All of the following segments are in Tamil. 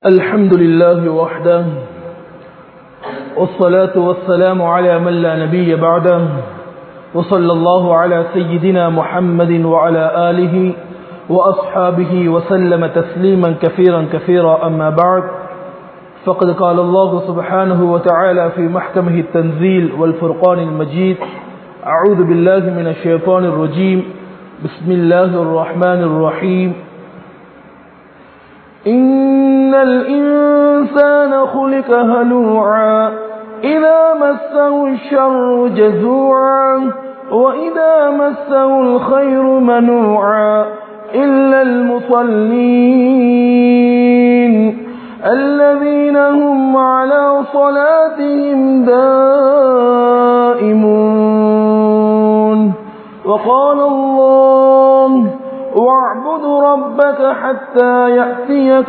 الحمد لله وحده والصلاة والسلام على من لا نبي بعده وصلى الله على سيدنا محمد وعلى آله وأصحابه وسلم تسليما كثيرا أما بعد فقد قال الله سبحانه وتعالى في محكمه التنزيل والفرقان المجيد أعوذ بالله من الشيطان الرجيم بسم الله الرحمن الرحيم إن الإنسان خلق هلوعا إذا مسه الشر جزوعا وإذا مسه الخير منوعا إلا المصلين الذين هم على صلاتهم دائمون وقال الله واعبد ربك حتى يأتيك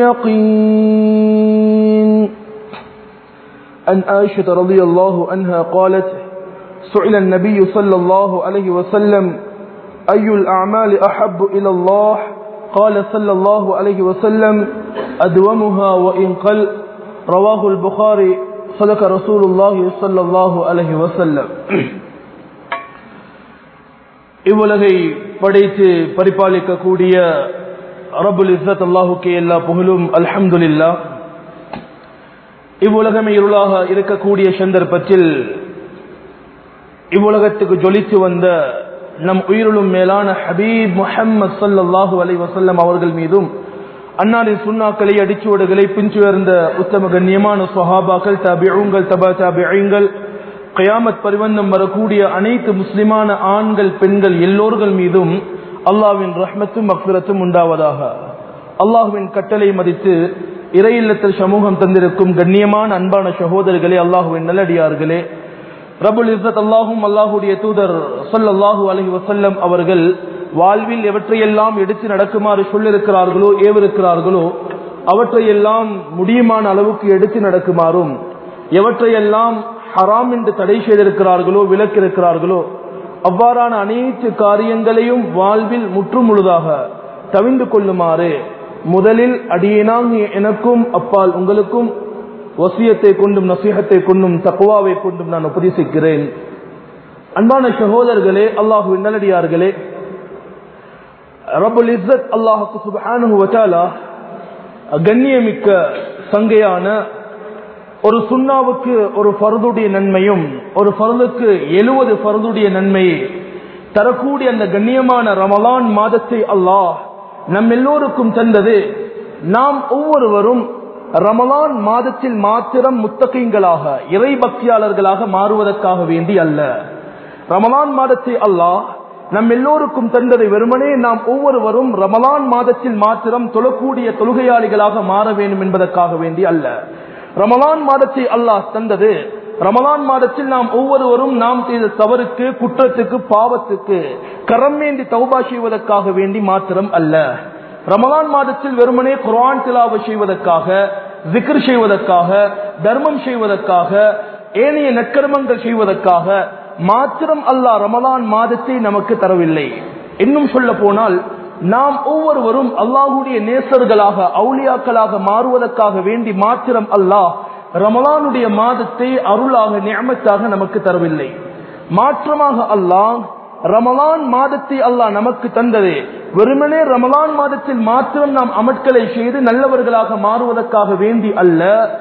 اليقين. عن عائشة رضي الله عنها قالت سئل النبي صلى الله عليه وسلم أي الأعمال أحب إلى الله قال صلى الله عليه وسلم أدومها وإن قل رواه البخاري صدق رسول الله صلى الله عليه وسلم. இவ்வுலகை படைத்து பரிபாலிக்கக்கூடிய ரப்புல் இஸ்ஸத் அல்லாஹுக்கே எல்லா புகழும் அல்ஹம்துலில்லாஹ். இவ்வுலகமே இருளாக இருக்கக்கூடிய சந்தர்ப்பத்தில் இவ்வுலகத்துக்கு ஜொலித்து வந்த நம் உயிரிலும் மேலான ஹபீப் முஹம்மது ஸல்லல்லாஹு அலைஹி வஸல்லம் அவர்கள் மீதும் அன்னாரின் சுன்னாக்களை அடிச்சுவடுகளை பின்துயர்ந்த உத்தம கண்ணியமான ஸஹாபாக்கள் தபிஊன்கள் தபா தபிஈன்கள் கியாமத் பரிவந்தம் வரக்கூடிய அனைத்து முஸ்லிமான ஆண்கள் பெண்கள் எல்லோர்கள் மீதும் அல்லாஹ்வின் ரஹ்மத்தும் மக்ஃபிரத்தும் உண்டாவதாக. அல்லாஹ்வின் கட்டளை மதித்து இறை இல்லத்தில் சமூகம் தந்திருக்கும் கண்ணியமான அன்பான சகோதரர்களே, அல்லாஹ்வின் நல்லடியார்களே, ரப்புல் இஸ்ஸத் அல்லாஹும் அல்லாஹுடைய தூதர் ஸல்லல்லாஹு அலைஹி வஸல்லம் அவர்கள் வாழ்வில் எவற்றையெல்லாம் எடுத்து நடக்குமாறு சொல்லிருக்கிறார்களோ ஏவிருக்கிறார்களோ அவற்றையெல்லாம் முடியுமான அளவுக்கு எடுத்து நடக்குமாறும், எவற்றையெல்லாம் ஹராம் என்று தடை செய்திருக்கிறார்களோ விலக்கிருக்கிறார்களோ அவ்வாறான அனைத்து காரியங்களையும் வாழ்வில் முற்றுமுழுதாக தவிந்து கொள்ளுமாறு முதலில் அடியேனாகிய எனக்கும் அப்பால் உங்களுக்கும் வசியத்தை கொண்டும் நசீஹத்தை கொண்டும் தக்வாவை கொண்டும் நான் உபதேசிக்கிறேன். அன்பான சகோதரர்களே, அல்லாஹ்வின் நல்லடியார்களே, ரப்புல் இஸ்ஸத் அல்லாஹ் சுப்ஹானஹு வ தஆலா கண்ணியமிக்க சங்கையான ஒரு சுன்னாவுக்கு ஒரு ஃபர்துடைய நன்மையும் ஒரு ஃபர்துக்கு 70 ஃபர்துடைய நன்மையை தரக்கூடிய அந்த கண்ணியமான ரமலான் மாதத்தை அல்லாஹ் நம் எல்லோருக்கும் தந்தது. நாம் ஒவ்வொருவரும் ரமலான் மாதத்தில் மாத்திரம் முத்தகீன்களாக இறை பக்தியாளர்களாக மாறுவதற்காக வேண்டி அல்ல. ரமலான் மாதத்தை அல்லாஹ் நம் எல்லோருக்கும் தந்ததை வெறுமனே நாம் ஒவ்வொருவரும் ரமலான் மாதத்தில் மாத்திரம் தொழக்கூடிய தொழுகையாளிகளாக மாற வேண்டும் என்பதற்காக வேண்டி அல்ல. ரமலான் மாதத்தை அல்லாஹ் தந்தது ரமலான் மாதத்தில் நாம் ஒவ்வொருவரும் நாம் செய்த தவறுக்கு, குற்றத்துக்கு, பாவத்துக்கு கரமேந்தி தௌபா செய்வதற்காக வேண்டி மாத்திரம் அல்ல. ரமலான் மாதத்தில் வெறுமனே குர்ஆன் திலாவத் செய்வதற்காக, zikr செய்வதற்காக, தர்மம் செய்வதற்காக, ஏனைய நற்கர்மங்கள் செய்வதற்காக மாத்திரம் அல்லாஹ் ரமலான் மாதத்தை நமக்கு தரவில்லை. இன்னும் சொல்ல போனால் நாம் ஒவ்வொருவரும் அல்லாஹ்வுடைய நேசர்களாக அவுலியாக்களாக மாறுவதற்காக வேண்டி மாத்திரம் அல்லாஹ் ரமலானுடைய மாதத்தை அருளாக நிஅமத்தாக நமக்கு தரவில்லை. மாற்றமாக அல்லாஹ் ரமலான் மாதத்தை அல்லாஹ் நமக்கு தந்ததே வெறுமனே ரமலான் மாதத்தில் மாத்திரம் நாம் அமல்களை செய்து நல்லவர்களாக மாறுவதற்காக வேண்டி அல்ல.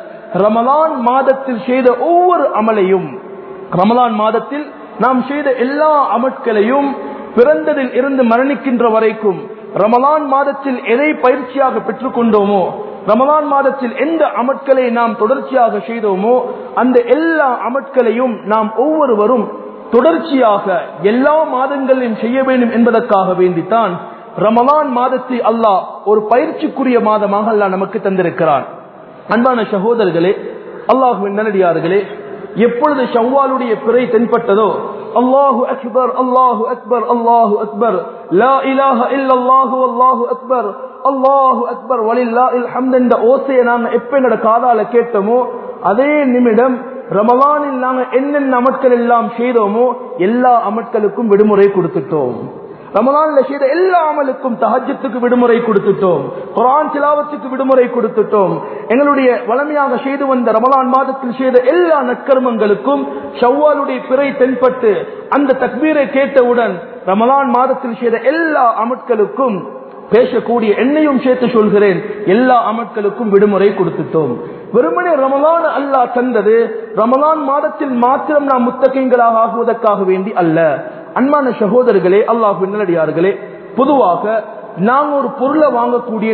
ரமலான் மாதத்தில் செய்த ஒவ்வொரு அமலையும், ரமலான் மாதத்தில் நாம் செய்த எல்லா அமல்களையும் பிறந்ததில் இருந்து மரணிக்கின்ற வரைக்கும் ரமலான் மாதத்தில் எதை பயிற்சியாக பெற்றுக் கொண்டோமோ, ரமலான் மாதத்தில் எந்த அமல்களை நாம் தொடர்ச்சியாக செய்தோமோ அந்த எல்லா அமல்களையும் நாம் ஒவ்வொருவரும் தொடர்ச்சியாக எல்லா மாதங்களிலும் செய்ய வேண்டும் என்பதற்காக வேண்டித்தான் ரமலான் மாதத்தை அல்லாஹ் ஒரு பயிற்சிக்குரிய மாதமாக அல்லாஹ் நமக்கு தந்திருக்கிறான். அன்பான சகோதரர்களே, அல்லாஹ்வின் நல்லடியார்களே, எப்பொழுது ஷவ்வாலுடைய பிறை தென்பட்டதோ அல்லாஹு அக்பர் அல்லாஹு அக்பர் அல்லாஹு அக்பர் லா இலாஹ இல்லல்லாஹு அல்லாஹு அக்பர் அல்லாஹு அக்பர் வலில்லாஹில் ஹம்த் என்ற ஓசையை நாங்க எப்ப எங்கட காதால கேட்டோமோ அதே நிமிடம் ரமலானில் நாங்க என்னென்ன அமல்கள் எல்லாம் செய்தோமோ எல்லா அமல்களுக்கும் விடுமுறை கொடுத்துட்டோம். ரமலான்ல செய்த எல்லா அமலுக்கும் தஹஜ்ஜுக்கு விடுமுறை கொடுத்துட்டோம், குர்ஆன் திலாவத்துக்கு விடுமுறை கொடுத்துட்டோம். எங்களுடைய வளமையாக செய்து வந்த ரமலான் மாதத்தில் செய்த எல்லா நற்கர்மங்களுக்கும் ஷவ்வாலுடைய பிறை தென்பட்டு அந்த தக்பீரை கேட்டவுடன் ரமலான் மாதத்தில் செய்த எல்லா அமல்களுக்கும் பேசக்கூடிய என்னையும் சேர்த்து சொல்கிறேன், எல்லா அமல்களுக்கும் விடுமுறை கொடுத்துட்டோம். வெறுமனே ரமலான் அல்லாஹ் தந்தது ரமலான் மாதத்தில் மாத்திரம் நாம் முத்தகீன்களாக ஆகுவதற்காக வேண்டி அல்ல. அன்பான சகோதரர்களே, அல்லாஹ்வின் நல்லடியார்களே, பொதுவாக நாங்க ஒரு பொருளை வாங்கக்கூடிய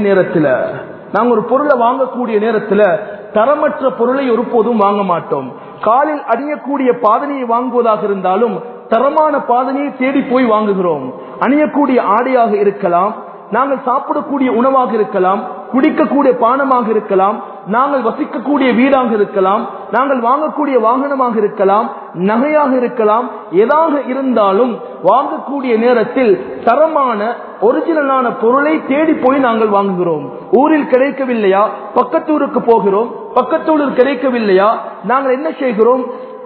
நேரத்தில் தரமற்ற பொருளை ஒருபோதும் வாங்க மாட்டோம். காலில் அணியக்கூடிய பாதனையை வாங்குவதாக இருந்தாலும் தரமான பாதனையை தேடி போய் வாங்குகிறோம். அணியக்கூடிய ஆடையாக இருக்கலாம், நாங்கள் சாப்பிடக்கூடிய உணவாக இருக்கலாம், குடிக்கக்கூடிய பானமாக இருக்கலாம், நாங்கள் வசிக்கக்கூடிய வீடாக இருக்கலாம், நாங்கள் வாங்கக்கூடிய வாகனமாக இருக்கலாம், நகையாக இருக்கலாம், எதாக இருந்தாலும் வாங்கக்கூடிய நேரத்தில் தரமான ஒரிஜினலான பொருளை தேடி போய் நாங்கள் வாங்குகிறோம். ஊரில் கிடைக்கவில்லையா பக்கத்தூருக்கு போகிறோம், பக்கத்தூரில் கிடைக்கவில்லையா நாங்கள் என்ன செய்கிறோம்,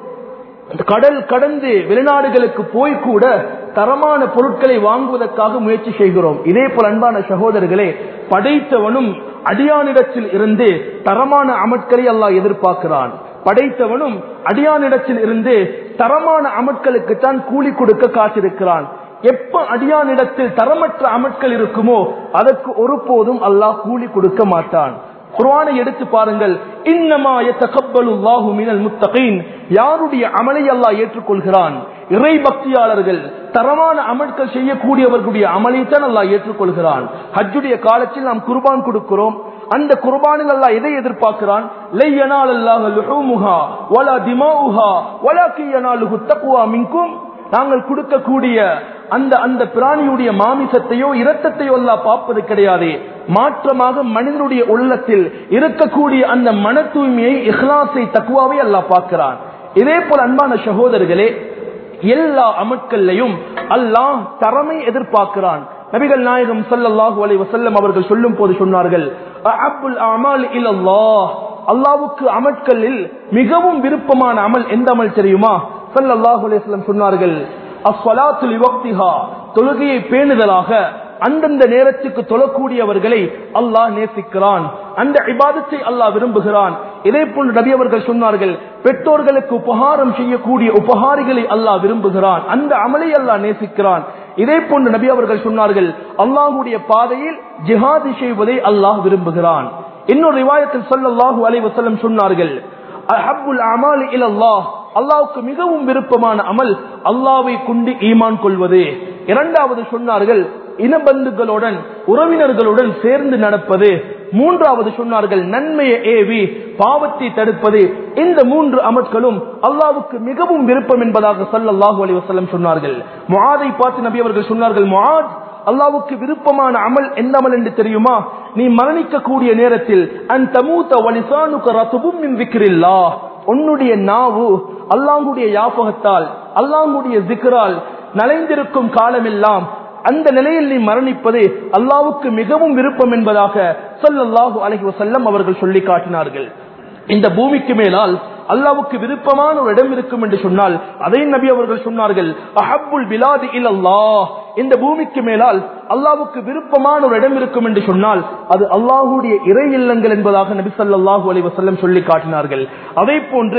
கடல் கடந்து வெளிநாடுகளுக்கு போய் கூட தரமான பொருட்களை வாங்குவதற்காக முயற்சி செய்கிறோம். இதே போல் அன்பான சகோதரர்களே, படைத்தவனும் அடியானிடத்தில் இருந்து தரமான அமட்களை அல்லாஹ் எதிர்பார்க்கிறான். படைத்தவனும் அடியானிடத்தில் இருந்து தரமான அமட்களுக்கு தான் கூலி கொடுக்க காத்திருக்கிறான். எப்ப அடியானிடத்தில் தரமற்ற அமட்கள் இருக்குமோ அதற்கு ஒருபோதும் அல்லாஹ் கூலி கொடுக்க மாட்டான். குர்ஆனை எடுத்து பாருங்கள், இன்னமா யதகப்பலுல்லாஹு மினல் முத்தகீன், யாருடைய அமலை அல்லாஹ் ஏற்றுக்கொள்கிறான், இறை பக்தியாளர்கள் தரமான அமல்கள் செய்யக்கூடியவர்களுடைய அமலை தான் அல்லாஹ் ஏற்றுக்கொள்கிறான். ஹஜ்ஜுடைய காலத்தில் நாம் குர்பான் கொடுக்கிறோம், அந்த குர்பானில் அல்லாஹ் எதை எதிர்பார்க்கிறான், லை யனாலல்லாஹு லுஹூமுஹா வலா திமாஉஹா வலாக்கி யனாலுஹு தக்வா மின்கும், நாங்கள் கொடுக்கக்கூடிய அந்த பிராணியுடைய மாமிசத்தையோ இரத்தத்தையோ அல்லாஹ் பார்ப்பது கிடையாது, மாற்றமாக மனிதனுடைய உள்ளத்தில் இருக்கக்கூடிய அந்த மன தூய்மையை, இஹ்லாஸை, தக்வாவை அல்லாஹ் பார்க்கிறான். இதே போல அன்பான சகோதரர்களே, எல்லா அமல்களையும் அல்லாஹ் தரமை எதிர்பார்க்கிறான். நபிகள் நாயகம் ஸல்லல்லாஹு அலைஹி வஸல்லம் அவர்கள் சொல்லும் போது சொன்னார்கள், அஹப்புல் அமால் இலல்லாஹ், அல்லாஹ்வுக்கு அமல்களில் மிகவும் விருப்பமான அமல் எந்த அமல் தெரியுமா? ஸல்லல்லாஹு அலைஹி வஸல்லம் சொன்னார்கள், அஸ்ஸலாத்து லிவக்திஹா, தொழுகையை பேணுதலாக அந்தந்த நேரத்துக்கு தொழக்கூடியவர்களை அல்லாஹ் நேசிக்கிறான், அந்த இபாதத்தை அல்லாஹ் விரும்புகிறான். இதே போன்று நபி அவர்கள் சொன்னார்கள், பெற்றோர்களுக்கு உபகாரம் செய்யக்கூடிய உபகாரிகளை அல்லாஹ் விரும்புகிறான், அந்த அமலை அல்லாஹ் நேசிக்கிறான். இதே போன்று நபி அவர்கள் சொன்னார்கள், அல்லாஹ்வுடைய பாதையில் ஜிஹாத் செய்வதை அல்லாஹ் விரும்புகிறான். இன்னொரு ரிவாயத்தில் ஸல்லல்லாஹு அலைஹி வஸல்லம் சொன்னார்கள், அஹப்புல் அமாலி இலல்லாஹ், அல்லாஹ்வுக்கு மிகவும் விருப்பமான அமல் அல்லாஹ்வை கொண்டு ஈமான் கொள்வது. இரண்டாவது சொன்னார்கள், இனபந்துகளுடன் உறவினர்களுடன் சேர்ந்து நடப்பது. மூன்றாவது சொன்னார்கள், நன்மையை ஏவி பாவத்தை தடுப்பது. இந்த மூன்று அமல்களும் அல்லாஹ்வுக்கு மிகவும் விருப்பம் என்பதாக ஸல்லல்லாஹு அலைஹி வஸல்லம் சொன்னார்கள். முஆதை பார்த்து நபி அவர்கள் சொன்னார்கள், முஆத், அல்லாஹ்வுக்கு விருப்பமான அமல் எந்த அமல் என்று தெரியுமா? நீ மரணிக்க கூடிய நேரத்தில் அன் தமூத வலிசானுக ரத்பும் மின் ذிக்ரில்லாஹ், உன்னுடைய நாவு அல்லாஹ்வுடைய யாபகத்தால், அல்லாஹ்வுடைய zikரால் நலைந்திருக்கும் காலமெல்லாம் அந்த நிலையில் நீ மரணிப்பது அல்லாஹ்வுக்கு மிகவும் விருப்பம் என்பதாக ஸல்லல்லாஹு அலைஹி வஸல்லம் அவர்கள் சொல்லி காட்டினார்கள். இந்த பூமிக்கு மேலால் அல்லாஹ்வுக்கு விருப்பமான ஒரு இடம் இருக்கும் என்று சொன்னால் அதை நபி அவர்கள் சொன்னார்கள், அஹப்புல் பிலாதி இலல்லாஹ், இந்த பூமிக்கு மேலால் அல்லாஹ்வுக்கு விருப்பமான ஒரு இடம் இருக்கும் என்று சொன்னால் அது அல்லாஹ்வுடைய இறை இல்லங்கள் என்பதாக நபி ஸல்லல்லாஹு அலைஹி வஸல்லம் சொல்லி காட்டினார்கள். அதே போன்று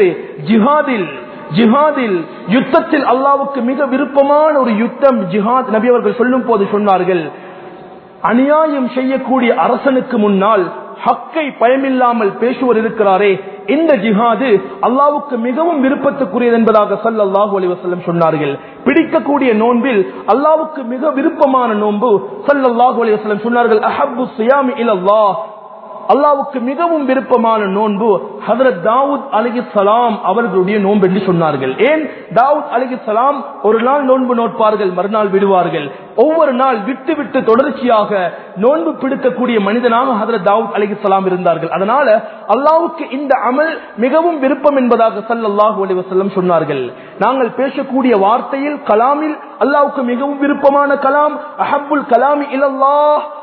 ஜிஹாதில் யுத்தத்தில் அல்லாஹ்வுக்கு மிக விருப்பமான ஒரு யுத்தம் ஜிஹாத். நபி அவர்கள் சொல்லும் போது சொன்னார்கள், அநியாயம் செய்யக்கூடிய அரசனுக்கு முன்னால் ஹக்கை பயமில்லாமல் பேசுவர் இருக்கிறாரே, இந்த ஜிஹாது அல்லாஹ்வுக்கு மிகவும் விருப்பத்துக்குரியது என்பதாக ஸல்லல்லாஹு அலைஹி வஸல்லம் சொன்னார்கள். பிடிக்கக்கூடிய நோன்பில் அல்லாஹ்வுக்கு மிக விருப்பமான நோன்பு ஸல்லல்லாஹு அலைஹி வஸல்லம் சொன்னார்கள், அஹப்பு ஸியாமி இலல்லாஹ், அல்லாஹ்வுக்கு மிகவும் விருப்பமான நோன்பு ஹஜ்ரத் தாவூத் அலைஹிஸ்ஸலாம் அவர்களுடைய நோன்பு என்று சொன்னார்கள். ஏன்? தாவூத் அலைஹிஸ்ஸலாம் ஒரு நாள் நோன்பு நோட்பார்கள், மறுநாள் விடுவார்கள். ஒவ்வொரு நாள் விட்டு விட்டு தொடர்ச்சியாக நோன்பு பிடிக்கக்கூடிய மனிதனாக ஹஜ்ரத் தாவூத் அலைஹிஸ்ஸலாம் இருந்தார்கள். அதனால அல்லாஹ்வுக்கு இந்த அமல் மிகவும் விருப்பம் என்பதாக ஸல்லல்லாஹு அலைஹி வஸல்லம் சொன்னார்கள். நாங்கள் பேசக்கூடிய வார்த்தையில் கலாமில் அல்லாஹ்வுக்கு மிகவும் விருப்பமான கலாம் அஹப்புல் கலாமி இலல்லாஹ்,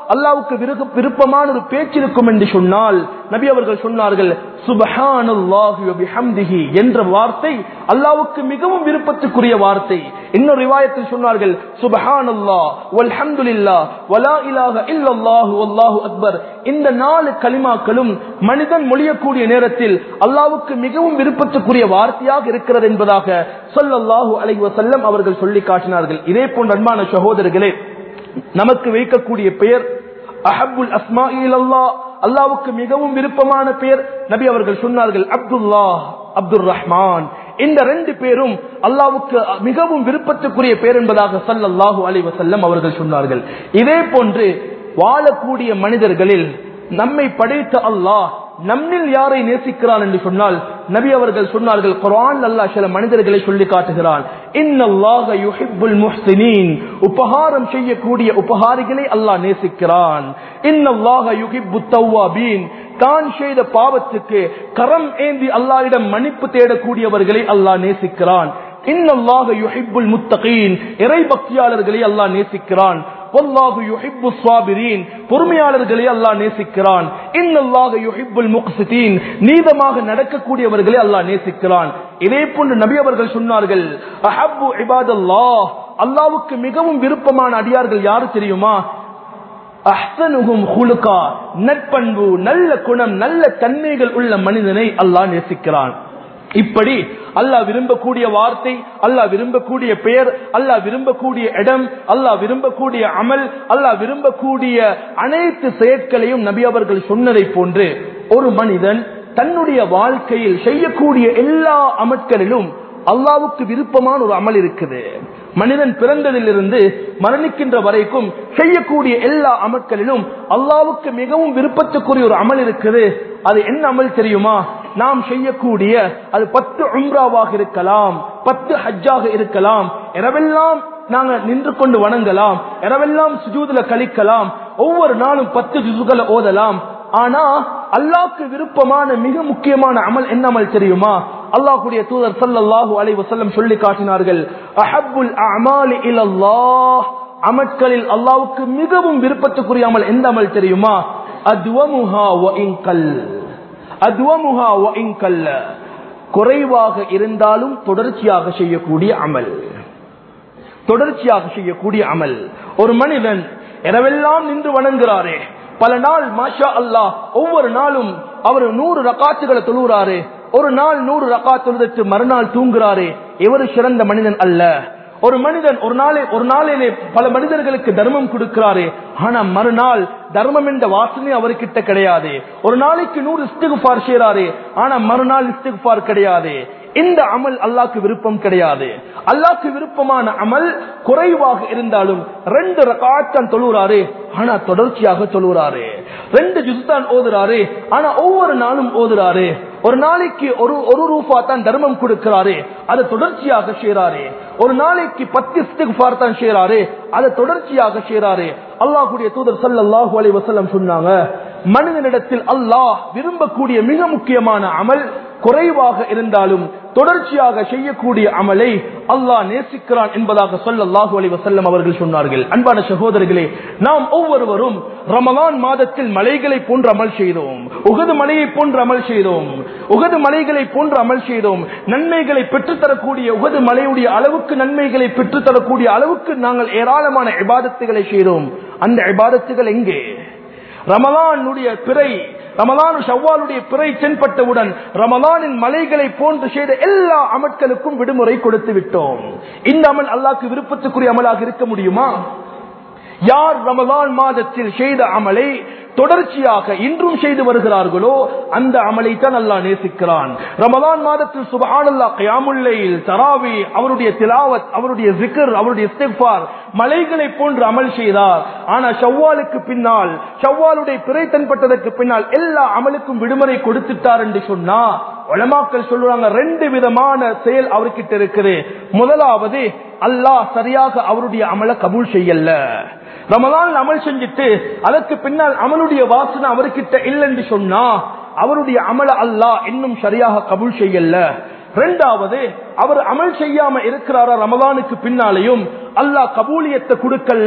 அல்லாஹ்வுக்கு விருப்பமான ஒரு பேச்சு இருக்கும் என்று சொன்னால் நபி அவர்கள் சொன்னார்கள் சுப்ஹானல்லாஹி வ பிஹம்திஹி என்ற வார்த்தை அல்லாஹ்வுக்கு மிகவும் விருப்பத்துக்குரிய வார்த்தை. இன்னொரு ரிவாயத்தில் சொன்னார்கள் சுப்ஹானல்லாஹ் வல்ஹம்துலில்லாஹ் வலா இலாஹ இல்லல்லாஹு வல்லாஹு அக்பர். இந்த 4 கலிமாக்களும் மனிதன் மொழியக்கூடிய நேரத்தில் அல்லாஹ்வுக்கு மிகவும் விருப்பத்துக்குரிய வார்த்தையாக இருக்கிறது என்பதாக ஸல்லல்லாஹு அலைஹி வஸல்லம் அவர்கள் சொல்லி காட்டினார்கள். இதே போன்ற அன்பான சகோதரர்களே, நமக்கு வைக்கக்கூடிய பெயர் அஹப்புல் அஸ்மாஇ இலல்லாஹ், அல்லாஹ்வுக்கு மிகவும் விருப்பமான பெயர். நபி அவர்கள் சொன்னார்கள் அப்துல்லாஹ், அப்துர் ரஹ்மான். இந்த 2 பேரும் அல்லாஹ்வுக்கு மிகவும் விருப்பத்துக்குரிய பெயர் என்பதாக ஸல்லல்லாஹு அலைஹி வஸல்லம் அவர்கள் சொன்னார்கள். இதே போன்று வாழக்கூடிய மனிதர்களில் நம்மை படைத்த அல்லாஹ் நம்மில் யாரை நேசிக்கிறான் என்று சொன்னால் நபி அவர்கள் சொன்னார்கள், குர்ஆன் அல்லாஹ் சில மனிதர்களை சொல்லி காட்டுகிறான், இன்னல்லாஹ யுஹிப்புல் முஹ்சினீன், உபகாரம் செய்யக்கூடிய உபகாரிகளை அல்லாஹ் நேசிக்கிறான். இன்னல்லாஹ யுஹிப்புத் தவ்வாபீன், தான் செய்த பாவத்துக்கு கரம் ஏந்தி அல்லாஹ்விடம் மன்னிப்பு தேடக்கூடியவர்களை அல்லாஹ் நேசிக்கிறான். இன்னல்லாஹ யுஹிப்புல் முத்தகீன், இறை பக்தியாளர்களை அல்லாஹ் நேசிக்கிறான். வல்லாஹு யுஹிப்புஸ் ஸாபிரீன், பொறுமையாளர்களை அல்லாஹ் நேசிக்கிறான். இன்னல்லாஹ யுஹிப்புல் முக்ஸிதீன், நீதமாக நடக்கக்கூடியவர்களை அல்லாஹ் நேசிக்கிறான். இதே போன்று நபி அவர்கள் சொன்னார்கள் அஹப்பு இபாதல்லாஹ், அல்லாஹ்வுக்கு மிகவும் விருப்பமான அடியார்கள் யாரு தெரியுமா? அஹ்ஸனுஹும் குலுகா, நற்பண்பு, நல்ல குணம், நல்ல தன்மைகள் உள்ள மனிதனை அல்லாஹ் நேசிக்கிறான். இப்படி அல்லாஹ் விரும்பக்கூடிய வார்த்தை, அல்லாஹ் விரும்பக்கூடிய பெயர், அல்லாஹ் விரும்பக்கூடிய இடம், அல்லாஹ் விரும்பக்கூடிய அமல், அல்லாஹ் விரும்பக்கூடிய அனைத்து செயற்களையும் நபி அவர்கள் சொன்னதை போன்று ஒரு மனிதன் தன்னுடைய வாழ்க்கையில் செய்யக்கூடிய எல்லா அமல்களிலும் அல்லாஹ்வுக்கு விருப்பமான ஒரு அமல் இருக்குது. மனிதன் பிறந்ததிலிருந்து மரணிக்கின்ற வரைக்கும் செய்யக்கூடிய எல்லா அமல்களிலும் அல்லாஹ்வுக்கு மிகவும் விருப்பத்துக்குரிய ஒரு அமல் இருக்குது. அது என்ன அமல் தெரியுமா? நாம் செய்யக்கூடிய அது 10 உம்ராவாக இருக்கலாம், 10 ஹஜ்ஜாக இருக்கலாம். இரவெல்லாம் நாங்க நின்று கொண்டு வணங்கலாம், இரவெல்லாம் சுஜூதுல கழிக்கலாம், ஒவ்வொரு நாளும் 10 ஜுசுகளை ஓதலாம். ஆனா அல்லாஹ்வுக்கு விருப்பமான மிக முக்கியமான அமல் என்ன அமல் தெரியுமா? அல்லாஹ்வுடைய தூதர் ஸல்லல்லாஹு அலைஹி வஸல்லம் சொல்லி காட்டினார்கள், அஹப்புல் அஅமாலி இலல்லாஹ், அமல்களில் அல்லாஹ்வுக்கு மிகவும் விருப்பத்துக்குரிய அமல் எந்த அமல் தெரியுமா? அத்வமுஹா வ இன்கல், அத்வமுஹா வ இன்கல், குறைவாக இருந்தாலும் தொடர்ச்சியாக செய்யக்கூடிய அமல், தொடர்ச்சியாக செய்யக்கூடிய அமல். ஒரு மனிதன் இரவெல்லாம் நின்று வணங்குறாரே, பல நாள் மாஷா அல்லாஹ் ஒவ்வொரு நாளும் அவர் 100 ரகாத்துகளை தொழுகிறாரு, ஒரு நாள் 100 ரகாத் தொழுதுட்டு மறுநாள் தூங்குறாரு, இவர் சிறந்த மனிதன் அல்ல. ஒரு மனிதன் ஒரு நாளிலே பல மனிதர்களுக்கு தர்மம் கொடுக்கிறாரு, ஆனா மறுநாள் தர்மம் என்ற வாசனை அவர்கிட்ட கிடையாது. ஒரு நாளைக்கு 100 இஸ்திக்ஃபார் செய்றாரு, ஆனா மறுநாள் இஸ்திக்ஃபார் கிடையாது. இந்த அமல் அல்லாஹ்க்கு விருப்பம் கிடையாது. அல்லாஹ்க்கு விருப்பமான அமல் குறைவாக இருந்தாலும் 2 ரகாத் தான் தொழுகிறாரு, ஆனா தொடர்ச்சியாக தொழுகிறாரு. 2 ஜுஸ் தான் ஓதுறாரு, ஆனா ஒவ்வொரு நாளும் ஓதுறாரு. ஒரு நாளைக்கு ஒரு ரூபா தான் தர்மம் கொடுக்கிறாரு, அதை தொடர்ச்சியாக செய்றாரு. ஒரு நாளைக்கு 10 இஸ்திக்ஃபார் தான் செய்றாரு, அதை தொடர்ச்சியாக செய்றாரு. அல்லாஹ்வுடைய தூதர் ஸல்லல்லாஹு அலைஹி வஸல்லம் சொன்னாங்க, மனிதனிடத்தில் அல்லாஹ் விரும்பக்கூடிய மிக முக்கியமான அமல் குறைவாக இருந்தாலும் தொடர்ச்சியாக செய்யக்கூடிய அமலை அல்லாஹ் நேசிக்கிறான் என்பதாக ஸல்லல்லாஹு அலைஹி வஸல்லம் அவர்கள் சொன்னார்கள். அன்பான சகோதரர்களே, நாம் ஒவ்வொருவரும் ரமலான் மாதத்தில் மலைகளை போன்ற அமல் செய்தோம், உஹது மலையை போன்ற அமல் செய்தோம், உஹது மலைகளை போன்ற அமல் செய்தோம். நன்மைகளை பெற்றுத்தரக்கூடிய உஹது மலையுடைய அளவுக்கு நன்மைகளை பெற்றுத்தரக்கூடிய அளவுக்கு நாங்கள் ஏராளமான இபாதத்துகளை செய்தோம். அந்த இபாதத்துகள் எங்கே? ரமலானுடைய பிறை, ரமலான் ஷவ்வாலுடைய பிறை தென்பட்டவுடன் ரமலானின் மலைகளை போன்று செய்த எல்லா அமல்களுக்கும் விடுமுறை கொடுத்து விட்டோம். இந்த அமல் அல்லாஹ்வுக்கு விருப்பத்துக்குரிய அமலாக இருக்க முடியுமா? யார் ரமலான் மாதத்தில் செய்த அமலை தொடர்ச்சியாக இன்றும் செய்து வருகிறார்களோ அந்த அமலை தான் அல்லாஹ் நேசிக்கிறான். ரமலான் மாதத்தில் சுப்ஹானல்லாஹ், கியாமுல் லைல், தராவி, அவருடைய திலாவத், அவருடைய zikr, அவருடைய இஸ்திக்ஃபார் மலைகளை போன்று அமல் செய்தார். ஆனா ஷவ்வாலுக்கு பின்னால், ஷவ்வாலுடைய பிறை தென்பட்டதற்கு பின்னால் எல்லா அமலுக்கும் விடுமுறை கொடுத்துட்டார் என்று சொன்னா உலமாக்கள் சொல்றாங்க, 2 விதமான செயல் அவர்கிட்ட இருக்குது. முதலாவது, அல்லாஹ் சரியாக அவருடைய அமலை கபூல் செய்யல. ரமலான் அமல் செஞ்சுட்டு அதற்கு பின்னால் அமலுடைய வாசனை அவர்கிட்ட இல்லைன்னு சொன்னா அவருடைய அமல அல்லாஹ் இன்னும் சரியாக கபூல் செய்யல. 2வது, அவர் அமல் செய்யாம இருக்கிறாரா ரமலானுக்கு பின்னாலையும் அல்லாஹ் கபூலியத்தை கொடுக்கல,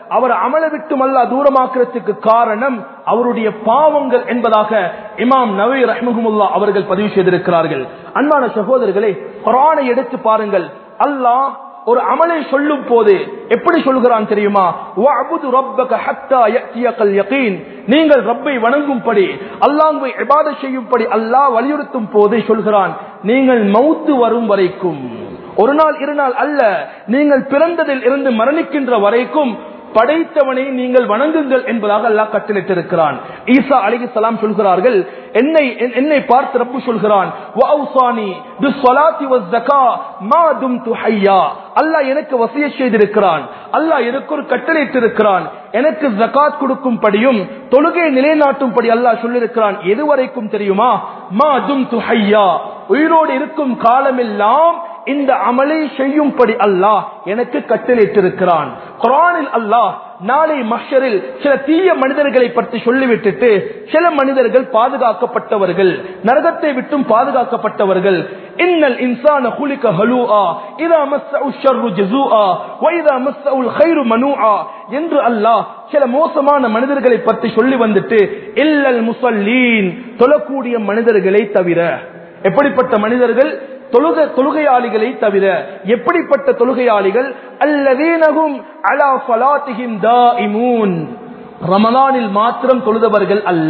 அவர் அமலை விட்டு அல்லாஹ் தூரமாக்குறதுக்கு காரணம் அவருடைய பாவங்கள் என்பதாக இமாம் நவவி ரஹ்மஹுல்லாஹ் அவர்கள் பதிவு செய்திருக்கிறார்கள். அன்பான சகோதரர்களே, குர்ஆனை எடுத்து பாருங்கள். அல்லாஹ் ஒரு அமலை சொல்லும் போது எப்படி சொல்கிறான் தெரியுமா? வஅபுது ரப்பக ஹத்தா யஅதியகல் யகீன். நீங்கள் ரப்பை வணங்கும்படி, அல்லாஹ்வை இபாதத் செய்யும்படி அல்லாஹ் வலியுறுத்தும் போது சொல்கிறான், நீங்கள் மௌத் வரும் வரைக்கும், ஒரு நாள் இரு நாள் அல்ல, நீங்கள் பிறந்ததில் இருந்து மரணிக்கின்ற வரைக்கும் படைத்தவனை நீங்கள் வணங்குங்கள் என்பதாக அல்லாஹ் கட்டளையிட்டிருக்கிறான். ஈசா அலைஹிஸ்ஸலாம் சொல்கிறார்கள், என்னை பார்த்து ரப்பு சொல்கிறான், வஅவ்சானி பிஸ்ஸலாத்தி வஸ்ஸகா மா தும்து ஹய்யா. அல்லாஹ் எனக்கு வசியத் செய்திருக்கிறான், அல்லாஹ் எனக்கு ஒரு கட்டளையிட்டிருக்கிறான், எனக்கு ஜகாத் கொடுக்கும்படியும் தொழுகை நிலைநாட்டும்படி அல்லாஹ் சொல்லியிருக்கிறான். எதுவரைக்கும் தெரியுமா? மா தும்து ஹய்யா, உயிரோடு இருக்கும் காலமெல்லாம் இந்த அமலை செய்யும்படி அல்லாஹ் எனக்கு கட்டளையிட்டிருக்கிறான். குர்ஆனில் அல்லாஹ் நாளை மஹ்ஷரில் சில தீய மனிதர்களை பற்றி சொல்லிவிட்டு, சில மனிதர்கள் பாதுகாக்கப்பட்டவர்கள், நரகத்தை விட்டும் பாதுகாக்கப்பட்டவர்கள். இன்னல் இன்சான குலிக ஹலூஆ இதா மஸ்ஸஹு ஷர்ரு ஜஸூஆ வ இதா மஸ்ஸஹுல் கைரு மனூஆ என்று அல்லாஹ் சில மோசமான மனிதர்களை பற்றி சொல்லி வந்துட்டு, இல்லல் முஸல்லீன், தொழக்கூடிய மனிதர்களை தவிர. எப்படிப்பட்ட மனிதர்கள்? தொழுகையாளிகளை தவிர. எப்படிப்பட்ட தொழுகையாளிகள்? அல்லதீனஹும் அலா ஸலாத்திஹிம் தாயிமூன், ரமலானில் மாத்திரம் தொழுதவர்கள் அல்ல,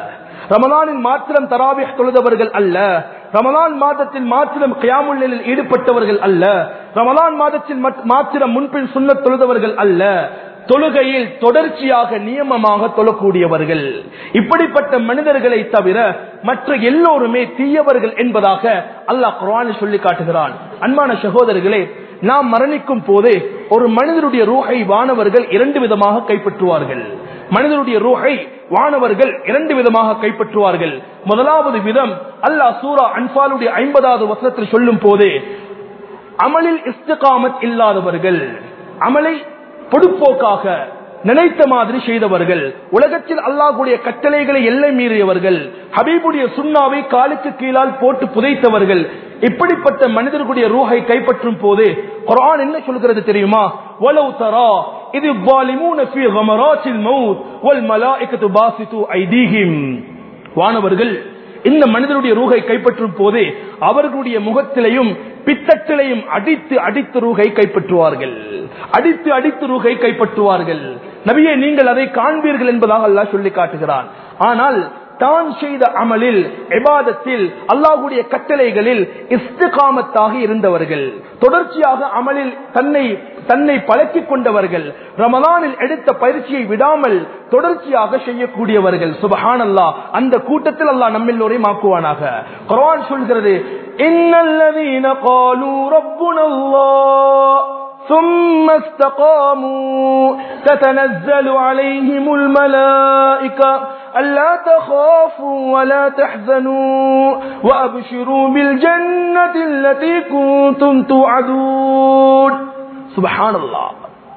ரமலானில் மாத்திரம் தராவிஹ் தொழுதவர்கள் அல்ல, ரமலான் மாதத்தில் மாத்திரம் கியாமுல் லைலில் ஈடுபட்டவர்கள் அல்ல, ரமலான் மாதத்தில் மாத்திரம் முன்பின் சுன்னத் தொழுதவர்கள் அல்ல, தொழுகையில் தொடர்ச்சியாக நியமமாக தொழக்கூடியவர்கள். இப்படிப்பட்ட மனிதர்களை தவிர மற்ற எல்லோருமே தீயவர்கள் என்பதாக அல்லாஹ் குர்ஆனில் சொல்லி காட்டுகிறான். அன்பான சகோதரர்களே, நாம் மரணிக்கும் போது ஒரு மனிதனுடைய ரூஹை வானவர்கள் இரண்டு விதமாக கைப்பற்றுவார்கள். மனிதனுடைய ரூஹை வானவர்கள் இரண்டு விதமாக கைப்பற்றுவார்கள். முதலாவது விதம் அல்லாஹ் சூரா அன்பாலுடைய 50வது வசனத்தில் சொல்லும் போது, அமலில் இஸ்திகாமத் இல்லாதவர்கள், அமலை பொதுப்போக்காக நினைத்த மாதிரி செய்தவர்கள், உலகத்தில் அல்லாஹ்வுடைய கட்டளைகளை எல்லை மீறியவர்கள், ஹபீபுடைய சுன்னாவை காலுக்கு கீழால் போட்டு புதைத்தவர்கள், இப்படிப்பட்ட மனிதர்களுடைய ரூஹை கைப்பற்றும் போது குர்ஆன் என்ன சொல்கிறது தெரியுமா? வலவ் தரா இதி ஸாலிமூன ஃபீ கமராத்தில் மௌத் வல் மலாயிகத்து பாசிது ஐதீஹிம். வானவர்கள் இந்த மனிதனுடைய ரூஹை கைப்பற்றும் போது அவர்களுடைய முகத்திலையும் பித்தட்டிலையும் அடித்து அடித்து ரூஹை கைப்பற்றுவார்கள், அடித்து அடித்து ரூஹை கைப்பற்றுவார்கள். நபியே, நீங்கள் அதை காண்பீர்கள் என்பதாக அல்லாஹ் சொல்லி காட்டுகிறான். ஆனால் தான் செய்த அமலில், இபாதத்தில், அல்லாஹ்வுடைய கட்டளைகளில் இஸ்திகாமத்தாக இருந்தவர்கள், தொடர்ச்சியாக அமலில் தன்னை பழக்கிக் கொண்டவர்கள், ரமலானில் எடுத்த பயிற்சியை விடாமல் தொடர்ச்சியாக செய்யக்கூடியவர்கள். சுப்ஹானல்லாஹ், அந்த கூட்டத்தில் அல்லாஹ் நம்மெல்லோரையும் ஆக்குவானாக. குர்ஆன் சொல்கிறது, இன்னல்லதீன காலூ ரப்புனல்லாஹ் ثم استقاموا تتنزل عليهم الملائكة ألا تخافوا ولا تحزنوا وأبشروا بالجنة التي كنتم توعدون. سبحان الله.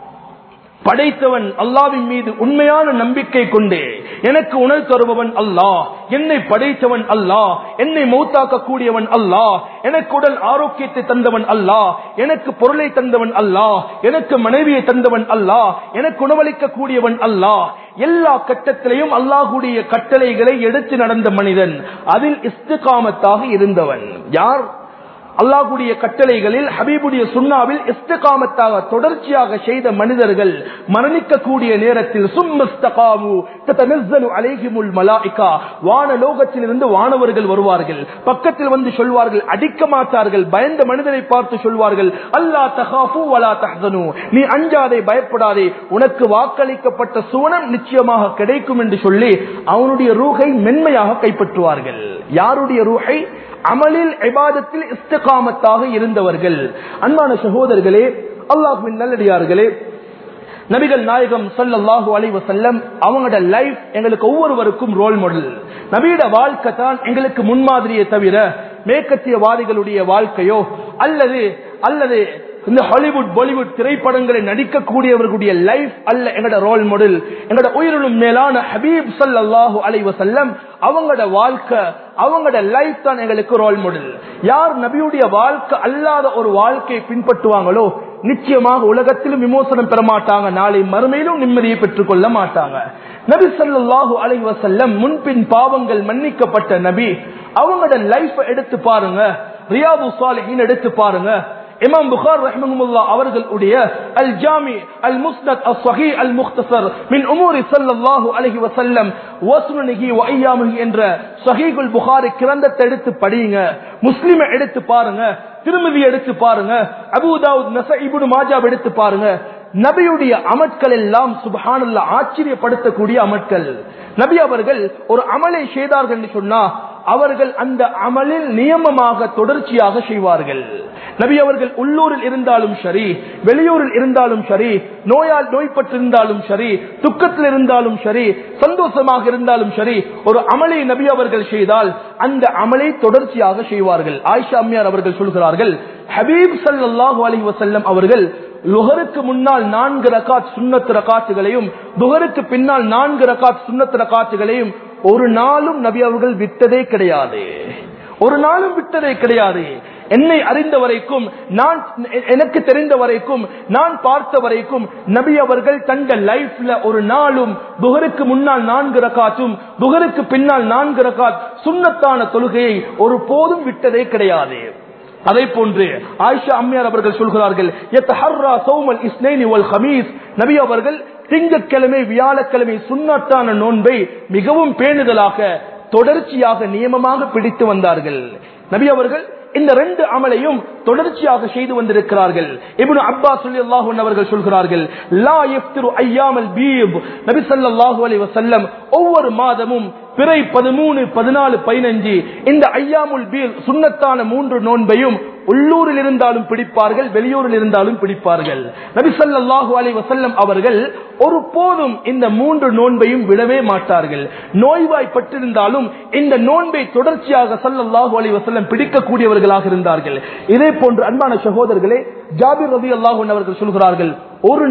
படைத்தவன் அல்லாஹ்வின் மீது உண்மையான நம்பிக்கை கொண்டு, எனக்கு உணர்வு தருபவன் அல்லாஹ், என்னை படைத்தவன் அல்லாஹ், என்னை மௌத்தாக்க கூடியவன் அல்லாஹ், எனக்கு உடல் ஆரோக்கியத்தை தந்தவன் அல்லாஹ், எனக்கு பொருளை தந்தவன் அல்லாஹ், எனக்கு மனைவியை தந்தவன் அல்லாஹ், எனக்கு உணவளிக்க கூடியவன் அல்லாஹ், எல்லா கட்டத்திலையும் அல்லாஹ்வுடைய கட்டளைகளை எடுத்து நடந்த மனிதன், அதில் இஸ்திகாமத்தாக இருந்தவன். யார்? அல்லாஹ்வுடைய கட்டளைகளில், ஹபீபுடைய சுன்னாவில் இஸ்திகாமத்தாக தொடர்ச்சியாக செய்த மனிதர்கள் மரணிக்கக்கூடிய நேரத்தில் சும்மஸ்தகாமு ததனஸ்ஸலு அலைஹிமுல் மலாயிகா, வானலோகத்திலிருந்து வானவர்கள் வருவார்கள், பக்கத்தில் வந்து சொல்வார்கள், அடிக்க மாட்டார்கள், பயந்த மனிதரை பார்த்து சொல்வார்கள், அல்லா தகாஃபு வலா தஹ்சனு, நீ அஞ்சாதே, பயப்படாதே, உனக்கு வாக்களிக்கப்பட்ட சுவனம் நிச்சயமாக கிடைக்கும் என்று சொல்லி அவனுடைய ரூஹை மென்மையாக கைப்பற்றுவார்கள். யாருடைய ரூஹை? அமலில், இபாதத்தில் இஸ்திகாமத்தாக இருந்தவர்கள். அன்பான சகோதரர்களே, அல்லாஹ்வின் நல்லடியார்களே, நபிகள் நாயகம் ஸல்லல்லாஹு அலைஹி வஸல்லம் அவங்களோட லைஃப் எங்களுக்கு ஒவ்வொருவருக்கும் ரோல் மாடல். நபியோட வாழ்க்கை தான் எங்களுக்கு முன்மாதிரியை தவிர மேற்கத்தியவாதிகளுடைய வாழ்க்கையோ அல்லது இந்த ஹாலிவுட் பாலிவுட் திரைப்படங்களை நடிக்கக்கூடியவர்களுடைய லைஃப் அல்ல எங்களோட ரோல் மாடல். எங்களோட உயிரினும் மேலான ஹபீப் ஸல்லல்லாஹு அலைஹி வஸல்லம் அவங்களோட வாழ்க்கை, அவங்களோட லைஃப் தான் எங்களுக்கு ரோல் மாடல். யார் நபியுடைய வாழ்க்கை அல்லாத ஒரு வாழ்க்கையை பின்பற்றுவாங்களோ நிச்சயமாக உலகத்திலும் விமோசனம் பெற மாட்டாங்க, நாளை மறுமையிலும் நிம்மதியை பெற்றுக் கொள்ள மாட்டாங்க. நபி ஸல்லல்லாஹு அலைஹி வஸல்லம் முன்பின் பாவங்கள் மன்னிக்கப்பட்ட நபி. அவங்களோட லைஃப் எடுத்து பாருங்க, ரியாது ஸாலிஹீன் எடுத்து பாருங்க. இமாம் புகாரி ரஹ்மஹுல்லாஹ் அவர்களுடைய அல் ஜாமி அல் முஸ்னத் அஸ் ஸஹீஹ் அல் முக்தஸர் மின் உமூரி ஸல்லல்லாஹு அலைஹி வஸல்லம் வ சுனனிஹி வ அய்யாமிஹி என்ற ஸஹீஹுல் புகாரி கிரந்தத்தை எடுத்து படிங்க. முஸ்லிமை எடுத்து பாருங்க, திருமிதி எடுத்து பாருங்க, Abu Dawud, Nasai, Ibn Majah எடுத்து பாருங்க. நபியுடைய அமல்கள் எல்லாம் சுப்ஹானல்லாஹ் ஆச்சரியப்படுத்தக்கூடிய அமல்கள். நபி அவர்கள் ஒரு அமலை செய்தார்கள் என்று சொன்னா அவர்கள் அந்த அமலில் நியமமாக தொடர்ச்சியாக செய்வார்கள். நபி அவர்கள் உள்ளூரில் இருந்தாலும் சரி, வெளியூரில் இருந்தாலும் சரி, நோய்பட்டிருந்தாலும் சரி, துக்கத்தில் இருந்தாலும் சரி, சந்தோஷமாக இருந்தாலும் சரி, ஒரு அமலை நபி அவர்கள் செய்தால் அந்த அமலை தொடர்ச்சியாக செய்வார்கள். ஆயிஷா அம்மையார் அவர்கள் சொல்கிறார்கள், ஹபீப் ஸல்லல்லாஹு அலைஹி வஸல்லம் அவர்கள் லுஹருக்கு முன்னால் 4 ரகாத் சுன்னத் ரகாத்துகளையும் துஹருக்கு பின்னால் 4 ரகாத் சுன்னத் ரகாத்துகளையும் ஒரு நாளும் நபி அவர்கள் விட்டதே கிடையாது. ஒரு நாளும் விட்டதே கிடையாது. என்னை அறிந்த வரைக்கும், எனக்கு தெரிந்த வரைக்கும், நான் பார்த்த வரைக்கும் நபி அவர்கள் தங்க லைஃப்ல ஒரு நாளும் துஹருக்கு முன்னால் 4 ரகாத்தும் துஹருக்கு பின்னால் 4 ரகாத் சுன்னத்தான தொழுகையை ஒரு போதும் விட்டதே கிடையாது. அதை போன்று ஆயிஷா அம்மையார் அவர்கள் சொல்கிறார்கள், யத்தஹர்ரா ஸௌமல் இஸ்னைனி வல் ஹமீஸ். நபி அவர்கள் திங்கட்கிழமை வியாழக்கிழமை சுன்னத்தான நோன்பை மிகவும் பேணுதலாக தொடர்ச்சியாக நியமமாக பிடித்து வந்தார்கள். நபி அவர்கள் இந்த 2 அமலையும் தொடர்ச்சியாக செய்து வந்திருக்கிறார்கள். இப்னு அப்பாஸ் ரலியல்லாஹு அன்ஹு அவர்கள் சொல்கிறார்கள், லா யஃப்திரு அய்யாமல் பீப். நபி ஸல்லல்லாஹு அலைஹி வஸல்லம் ஒவ்வொரு மாதமும் பிறை 13, 14, 15 இந்த அய்யாமுல் பீல் சுன்னத்தான 3 நோன்பையும் உள்ளூரில் இருந்தாலும் பிடிப்பார்கள், வெளியூரில் இருந்தாலும் பிடிப்பார்கள். நபி ஸல்லல்லாஹு அலைஹி வஸல்லம் அவர்கள் ஒரு போதும் இந்த 3 நோன்பையும் விடவே மாட்டார்கள். நோய்வாய்ப்பட்டிருந்தாலும் இந்த நோன்பை தொடர்ச்சியாக ஸல்லல்லாஹு அலைஹி வஸல்லம் பிடிக்கக்கூடியவர்களாக இருந்தார்கள். இதே போன்று அன்பான சகோதரர்களே, ஜாபிர் ரலியல்லாஹு அன்ஹு அவர்கள் சொல்கிறார்கள், ஒரு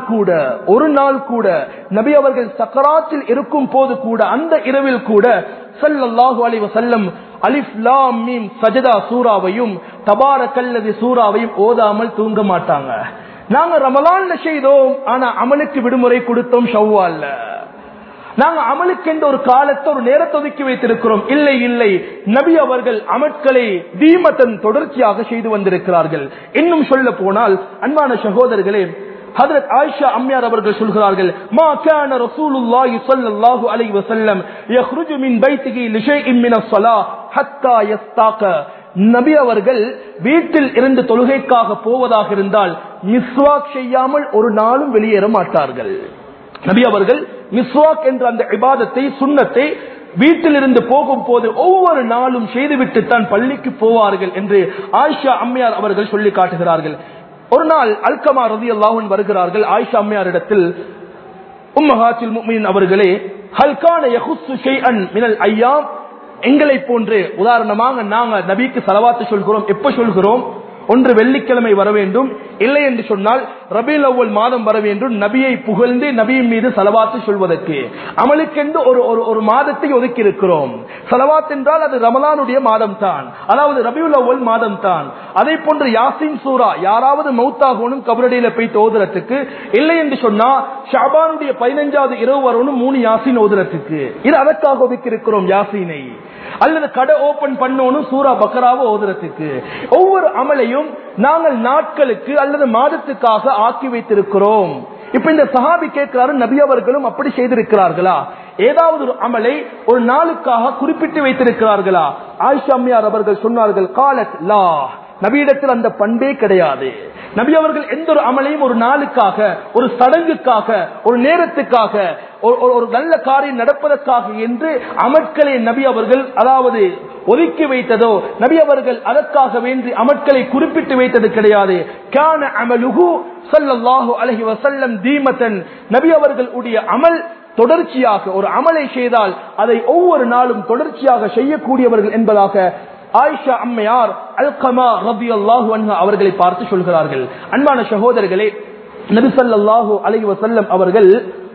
நாள் கூட நபி அவர்கள் சக்கராத்தில் இருக்கும் போது கூட, அந்த இரவில் கூட ஸல்லல்லாஹு அலைஹி வஸல்லம் அலிஃப் லாம் மீம் சஜதா சூராவையும் தபாரக்கல்லதி சூராவையும் ஓதாமல் தூங்க மாட்டாங்க. நாங்க ரமலான்ல செய்தோம், ஆனா அமலுக்கு விடுமுறை கொடுத்தோம் ஷவ்வால்ல. நாங்க அமலுக்கென்று ஒரு காலத்தை, ஒரு நேரத்தை ஒதுக்கி வைத்திருக்கிறோம். இல்லை, நபி அவர்கள் அமல்களை தீமத்தன் தொடர்ச்சியாக செய்து வந்திருக்கிறார்கள். இன்னும் சொல்ல போனால் அன்பான சகோதரர்களே, ஹஜ்ரத் ஆயிஷா அம்மையார் அவர்கள் சொல்கிறார்கள், மா கான ரசூலுல்லாஹி ஸல்லல்லாஹு அலைஹி வஸல்லம் யக்ருஜு மின் பைத்திஹி லிஷைஇன் மினஸ் ஸலா ஹத்தா யஸ்தாக. நபி அவர்கள் வீட்டில் இருந்து தொழுகைக்காக போவதாக இருந்தால் மிஸ்வாக் செய்யாமல் ஒரு நாளும் வெளியேற மாட்டார்கள். நபி அவர்கள் மிஸ்வாக் என்ற அந்த இபாதத்தை, சுன்னத்தை வீட்டில் இருந்து போகும் போது ஒவ்வொரு நாளும் செய்துவிட்டு தான் பள்ளிக்கு போவார்கள் என்று ஆயிஷா அம்மையார் அவர்கள் சொல்லி காட்டுகிறார்கள். ஒரு நாள் அல்கமா ரலியல்லாஹு அன்ஹு வருகிறார்கள் ஆயிஷா அம்மையாரிடத்தில், உம்மஹாத்துல் முஃமினீன் அவர்களே, ஹல் கான யஹுஸ்ஸு ஷைஅன் மினல் அய்யாம். எங்களை போன்று உதாரணமாக நாங்க நபிக்கு ஸலவாத் சொல்கிறோம். எப்ப சொல்கிறோம்? ஒன்று வெள்ளிக்கிழமை வர வேண்டும், இல்லை என்று சொன்னால் ரபீல் அவ்வல் மாதம் வர வேண்டும், நபியை புகழ்ந்து நபியின் மீது ஸலவாத் சொல்வதற்கு. அமலுக்கென்று ஒரு மாதத்தை ஒதுக்கி இருக்கிறோம். ஸலவாத் என்றால் அது ரமலானுடைய மாதம் தான், அதாவது ரபீல் அவ்வல் மாதம் தான். அதே போன்று யாசின் சூரா, யாராவது மௌத்தாகணும் கபரடியில போய் ஓதுறதுக்கு, இல்லை என்று சொன்னா ஷாபானுடைய 15வது இரவு வரணும் 3 யாசின் ஓதுறதுக்கு. இது அதற்காக ஒதுக்கி இருக்கிறோம் யாசீனை. அல்லது கடை ஓபன் பண்ணணும் சூரா பக்கராவை ஓதுறதுக்கு. ஒவ்வொரு அமலையும் நாங்கள் நாட்களுக்கு அல்லது மாதத்துக்காக ஆக்கி வைத்திருக்கிறோம். இப்ப இந்த சஹாபி கேட்கிறாரு, நபி அவர்களும் அப்படி செய்திருக்கிறார்களா? ஏதாவது ஒரு அமலை ஒரு நாளுக்காக குறிப்பிட்டு வைத்திருக்கிறார்களா? ஆயிஷா அம்மையார் அவர்கள் சொன்னார்கள், காலத் லா, நபியிடத்தில் அந்த பண்பே கிடையாது. நபி அவர்கள் எந்த ஒரு அமலையும் ஒரு நாளுக்காக, ஒரு சடங்குக்காக, ஒரு நேரத்துக்காக, ஒரு நல்ல காரியம் நடப்பதற்காக என்று அமட்களை நபி அவர்கள் அதாவது ஒதுக்கி வைத்ததோ, நபி அவர்கள் அதற்காக வேண்டி அமட்களை குறிப்பிட்டு வைத்தது கிடையாது. கான அமலுஹு ஸல்லல்லாஹு அலைஹி வஸல்லம் தீமத்தன். நபி அவர்களுடைய அமல் தொடர்ச்சியாக, ஒரு அமலை செய்தால் அதை ஒவ்வொரு நாளும் தொடர்ச்சியாக செய்யக்கூடியவர்கள் என்பதாக ஆயிஷா அம்மையார் அல்கமா ரலியல்லாஹு அன்ஹா அவர்களை பார்த்து சொல்கிறார்கள். அன்பான சகோதரர்களே, நபி ஸல்லல்லாஹு அலைஹி வஸல்லம் அவர்கள்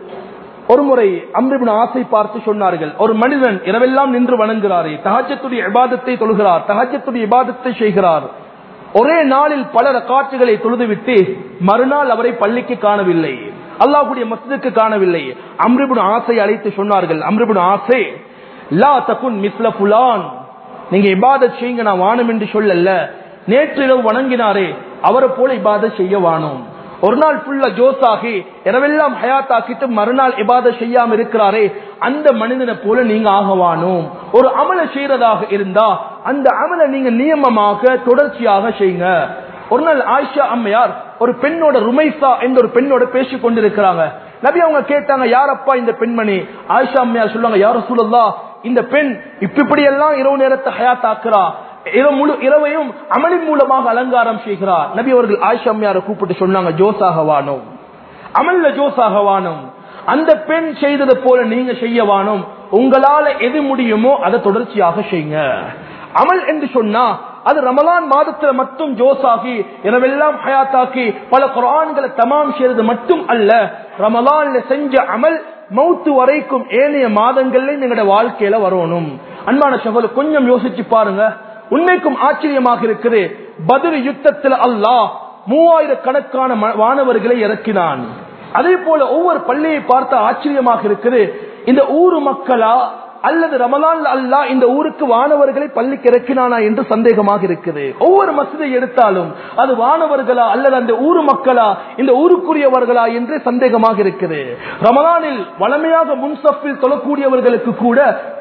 ஒரு முறை அம்ர் இப்னு ஆஸை பார்த்து சொன்னார்கள், ஒரு மனிதன் இரவெல்லாம் நின்று வணங்குகிறாரே, தஹஜ்ஜுடைய இபாதத்தை தொழுகிறார், தஹஜ்ஜுடைய இபாதத்தை செய்கிறார், ஒரே நாளில் பல ரக்காத்துகளை தொழுதுவிட்டு மறுநாள் அவரை பள்ளிக்கு காணவில்லை, அல்லாஹ்வுடைய மஸ்ஜிதுக்கு காணவில்லை. அம்ர் இப்னு ஆஸை அழைத்து சொன்னார்கள், அம்ர் இப்னு ஆஸே, லா தகுன் மிஸ்ல ஃபுலான், நீங்க இபாதத் செய்யுங்க, நான் வானம் என்று சொல்லல. நேற்று இரவு வணங்கினாரே அவரை போல இபாதத் செய்ய வாணும். ஒரு நாள் ஃபுல்லா ஜோஸாகி இரவெல்லாம் ஹயாத் ஆக்கிட்டு மறுநாள் இபாதத் செய்யாம இருக்கிறாரே அந்த மனிதனை போல நீங்க ஆகவானும். ஒரு அமல செய்யறதாக இருந்தா அந்த அமல நீங்க நியமமாக தொடர்ச்சியாக செய்யுங்க. ஒரு நாள் ஆயிஷா அம்மையார் ஒரு பெண்ணோட, ருமைசா என்ற ஒரு பெண்ணோட பேசிக் கொண்டிருக்கிறாங்க. நபி அவங்க கேட்டாங்க, யாரப்பா இந்த பெண்மணி? ஆயிஷா அம்மையார் சொல்லுவாங்க, யா ரசூலல்லாஹ், இந்த பெண் இப்படி எல்லாம் இரவு நேரத்தை ஹயாத் ஆக்குறா, இரவையும் அமலின் மூலமாக அலங்காரம் செய்கிறார். நபி அவர்கள் ஆயிஷா அம்மையாரை கூப்பிட்டு சொன்னாங்க, ஜோசாகவானும், அமல்ல ஜோசாகவானும், அந்த பெண் செய்தது போல நீங்க செய்யவானும். உங்களால எது முடியுமோ அதை தொடர்ச்சியாக செய்யுங்க. அமல் என்று சொன்னா அது ரமலான் மாதத்துல மட்டும் ஜோசாகி இரவெல்லாம் ஹயாத்தாக்கி பல குர்ஆன்களை தமாம் செய்யறது மட்டும் அல்ல, ரமலான்ல செஞ்ச அமல் மௌத்து வரைக்கும் ஏனைய மாதங்கள்ல எங்களோட வாழ்க்கையில வரணும். அன்பான சகோதரர், கொஞ்சம் யோசிச்சு பாருங்க. உண்மைக்கும் ஆச்சரியமாக இருக்குது, பத்ர் யுத்தத்தில் அல்லாஹ் 3000 கணக்கான வானவர்களை இறக்கினான். அதே போல ஒவ்வொரு பள்ளியை பார்த்த ஆச்சரியமாக இருக்குது, இந்த ஊரு மக்களா அல்லது ரமலான் அல்லாஹ் இந்த ஊருக்கு வானவர்களை பள்ளிக்கு இறக்கினானா என்று சந்தேகமாக இருக்குது. ஒவ்வொரு மஸ்ஜிதை எடுத்தாலும் அது வானவர்களா அல்லது அந்த ஊரு மக்களா, இந்த ஊருக்குரியவர்களா என்று சந்தேகமாக இருக்குது. ரமலானில் வளமையாக முன்சஃபில் தொழக்கூடியவர்களுக்கு கூட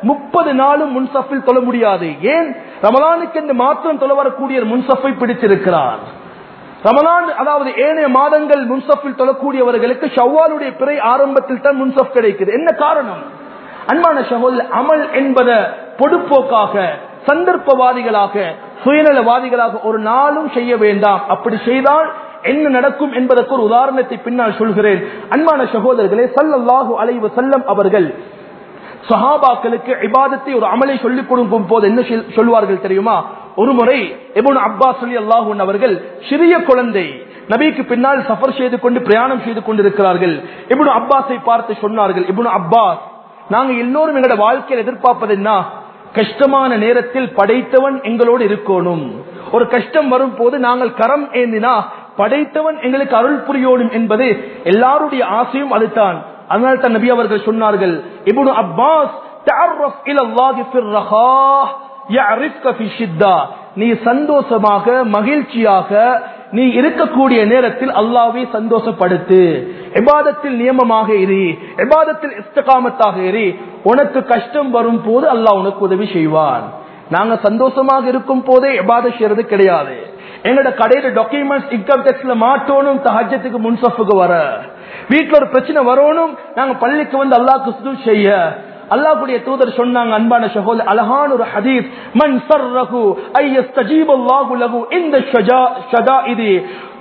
30 நாளும் முன்சஃபில் தொழ முடியாது. ஏன்? ரமலானுக்கு என்று மாத்திரம் தொழ வரக்கூடிய முன்சஃபை பிடித்திருக்கிறார். ரமலான் அதாவது ஏனைய மாதங்கள் முன்சஃபில் தொழக்கூடியவர்களுக்கு ஷவ்வாலுடைய பிறை ஆரம்பத்தில் தான் முன்சஃப் கிடைக்குது. என்ன காரணம்? அன்பான சகோதரர், அமல் என்பதை பொடுப்போக்காக, சந்தர்ப்பவாதிகளாக, சுயநலவாதிகளாக ஒரு நாளும் செய்ய வேண்டாம். அப்படி செய்தால் என்ன நடக்கும் என்பதற்கு ஒரு உதாரணத்தை பின்னால் சொல்கிறேன். அன்பான சகோதரர்களே, ஸல்லல்லாஹு அலைஹி வஸல்லம் அவர்கள் சஹாபாக்களுக்கு இபாதத்தை ஒரு அமலை சொல்லிக் கொடுக்கும் போது என்ன சொல்வார்கள் தெரியுமா? ஒரு முறை இப்னு அப்பாஸ் ரலியல்லாஹு அன்ஹு அவர்கள் சிறிய குழந்தை நபிக்கு பின்னால் சஃபர் செய்து கொண்டு பிரயாணம் செய்து கொண்டிருக்கிறார்கள். இப்னு அப்பாஸை பார்த்து சொன்னார்கள், இப்னு அப்பாஸ், நாங்க எல்லோரும் எங்களோட வாழ்க்கையில் எதிர்பார்ப்பது என்ன? கஷ்டமான நேரத்தில் படைத்தவன் எங்களோடு இருக்கணும். ஒரு கஷ்டம் வரும் போது நாங்கள் கரம் ஏந்தினா படைத்தவன் எங்களுக்கு அருள் புரியணும் என்பது எல்லாருடைய ஆசையும் அதுதான். அதனால தான் நபி அவர்கள் சொன்னார்கள், இப்னு அப்பாஸ், தஅர்ரஃப் இலல்லாஹி ஃபிர் ரஹா யஅரிஃப்க ஃபி ஷித்தா, நீ சந்தோஷமாக மகிழ்ச்சியாக நீ இருக்கக்கூடிய நேரத்தில் அல்லாஹ்வை சந்தோஷப்படுத்து, இபாதத்தில் நியமமாக இரு, இபாதத்தில் இஸ்திகாமத்தாக இரு. உனக்கு கஷ்டம் வரும் போது அல்லாஹ் உனக்கு உதவி செய்வான். நாங்க சந்தோஷமாக இருக்கும் போதே இபாதத் செய்யறது கிடையாது. எங்களோட கடையில டாக்குமெண்ட்ஸ் இன்கம் டேக்ஸ்ல மாட்டோனும், தஹஜ்ஜுக்கு முன்சஃபுக்கு வர, வீட்டுல ஒரு பிரச்சனை வரணும், நாங்க பள்ளிக்கு வந்து அல்லாஹ்க்கு சுஜூத் செய்ய. அல்லாஹ்வுடைய தூதர் சொன்னாங்க, அன்பான சகோதரர், அழகான ஒரு ஹதீஸ், மன் ஸர்ரஹு அய்யஸ்தஜீபல்லாஹு லஹு இந்த ஷஜாஇதி.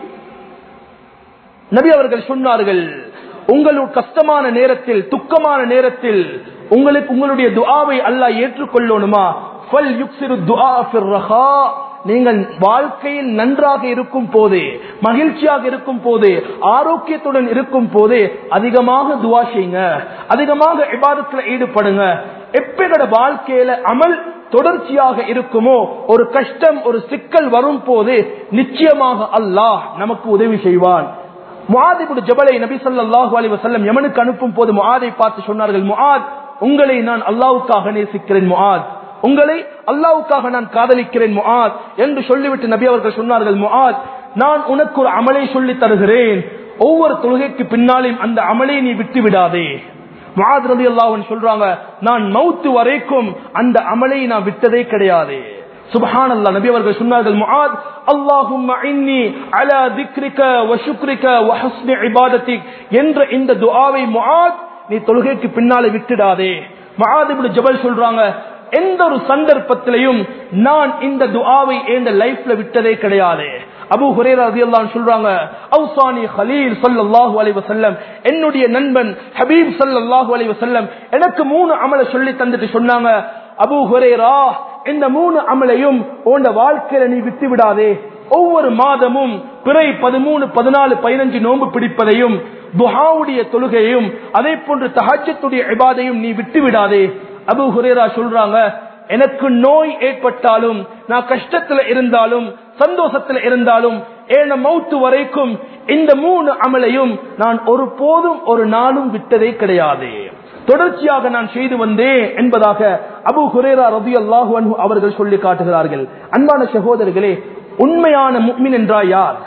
நபி அவர்கள் சொன்னார்கள், உங்களுக்கு கஷ்டமான நேரத்தில், துக்கமான நேரத்தில் உங்களுக்கு உங்களுடைய துஆவை அல்லாஹ் ஏற்றுக்கொள்ளணுமா? ஃபல் யுக்ஸிரு துஆ ஃபிர் ரஹா, நீங்கள் வாழ்க்கையில் நன்றாக இருக்கும் போது, மகிழ்ச்சியாக இருக்கும் போது, ஆரோக்கியத்துடன் இருக்கும் போது அதிகமாக துஆ செய்யுங்க, அதிகமாக இபாதத்துல ஈடுபடுங்க. எப்ப வாழ்க்கையில அமல் தொடர்ச்சியாக இருக்குமோ, ஒரு கஷ்டம் ஒரு சிக்கல் வரும் போது நிச்சயமாக அல்லாஹ் நமக்கு உதவி செய்வான். முஆத் இப்னு ஜபலை நபி ஸல்லல்லாஹு அலைஹி வஸல்லம் யமனுக்கு அனுப்பும் போது முஆதை பார்த்து சொன்னார்கள், முஆத், உங்களை நான் அல்லாஹ்வுக்காக நேசிக்கிறேன், முஆத், உங்களை அல்லாஹ்வுக்காக நான் காதலிக்கிறேன் முஆத் என்று சொல்லிவிட்டு நபி அவர்கள் சொன்னார்கள், முஆத், நான் உனக்கு ஒரு அமலை சொல்லி தருகிறேன், ஒவ்வொரு தொழுகைக்கு பின்னாலும் அந்த அமலை நீ விட்டு விடாதே. முஆத் ரலியல்லாஹு அன்ஹு சொல்றாங்க, நான் மௌத் வரைக்கும் அந்த அமலை நான் விட்டதே கிடையாது. சுப்ஹானல்லாஹ். நபி அவர்கள் சொன்னார்கள், முஆத், அல்லாஹும்ம இன்னி அலா திக்ரிக வ ஷுக்ரிக வ ஹுஸ்னி இபாதத்திக் என்ற இந்த துஆவை முஆத் நீ தொழுகைக்கு பின்னாலே விட்டுடாதே. முஆத் இப்னு ஜபல் சொல்றாங்க, எந்த ஒரு சந்தர்ப்பத்திலையும் நான் இந்த துஆவை என் லைஃப்ல விட்டதே கிடையாது. அபூ ஹுரைரா ரலியல்லாஹு அன்ஹு சொல்றாங்க, அவ்சானி கலீல் ஸல்லல்லாஹு அலைஹி வஸல்லம், என்னுடைய நண்பன் ஹபீப் ஸல்லல்லாஹு அலைஹி வஸல்லம் எனக்கு 3 அமலை சொல்லி தந்துட்டு சொன்னாங்க, அபூ ஹுரைரா, இந்த 3 அமலையும் உன் வாழ்க்கையில நீ விட்டு விடாதே. ஒவ்வொரு மாதமும் பிறை 13, 14, 15 நோன்பு பிடிப்பதையும், துஹாவுடைய தொழுகையும், அதே போன்று தஹஜ்ஜுடைய இபாதையும் நீ விட்டு விடாதே. அபூ ஹுரைரா சொல்றாங்க, எனக்கு நோய் ஏற்பட்டாலும், நான் கஷ்டத்துல இருந்தாலும், சந்தோஷத்துல இருந்தாலும், ஏன மௌத்து வரைக்கும் இந்த 3 அமலையும் நான் ஒருபோதும் ஒரு நாளும் விட்டதே கிடையாது, தொடர்ச்சியாக நான் செய்து வந்தேன் என்பதாக அபூ ஹுரைரா ரலியல்லாஹு அன்ஹு அவர்கள் சொல்லி காட்டுகிறார்கள். அன்பான சகோதரர்களே, உண்மையான முஃமின் என்றால் யார்?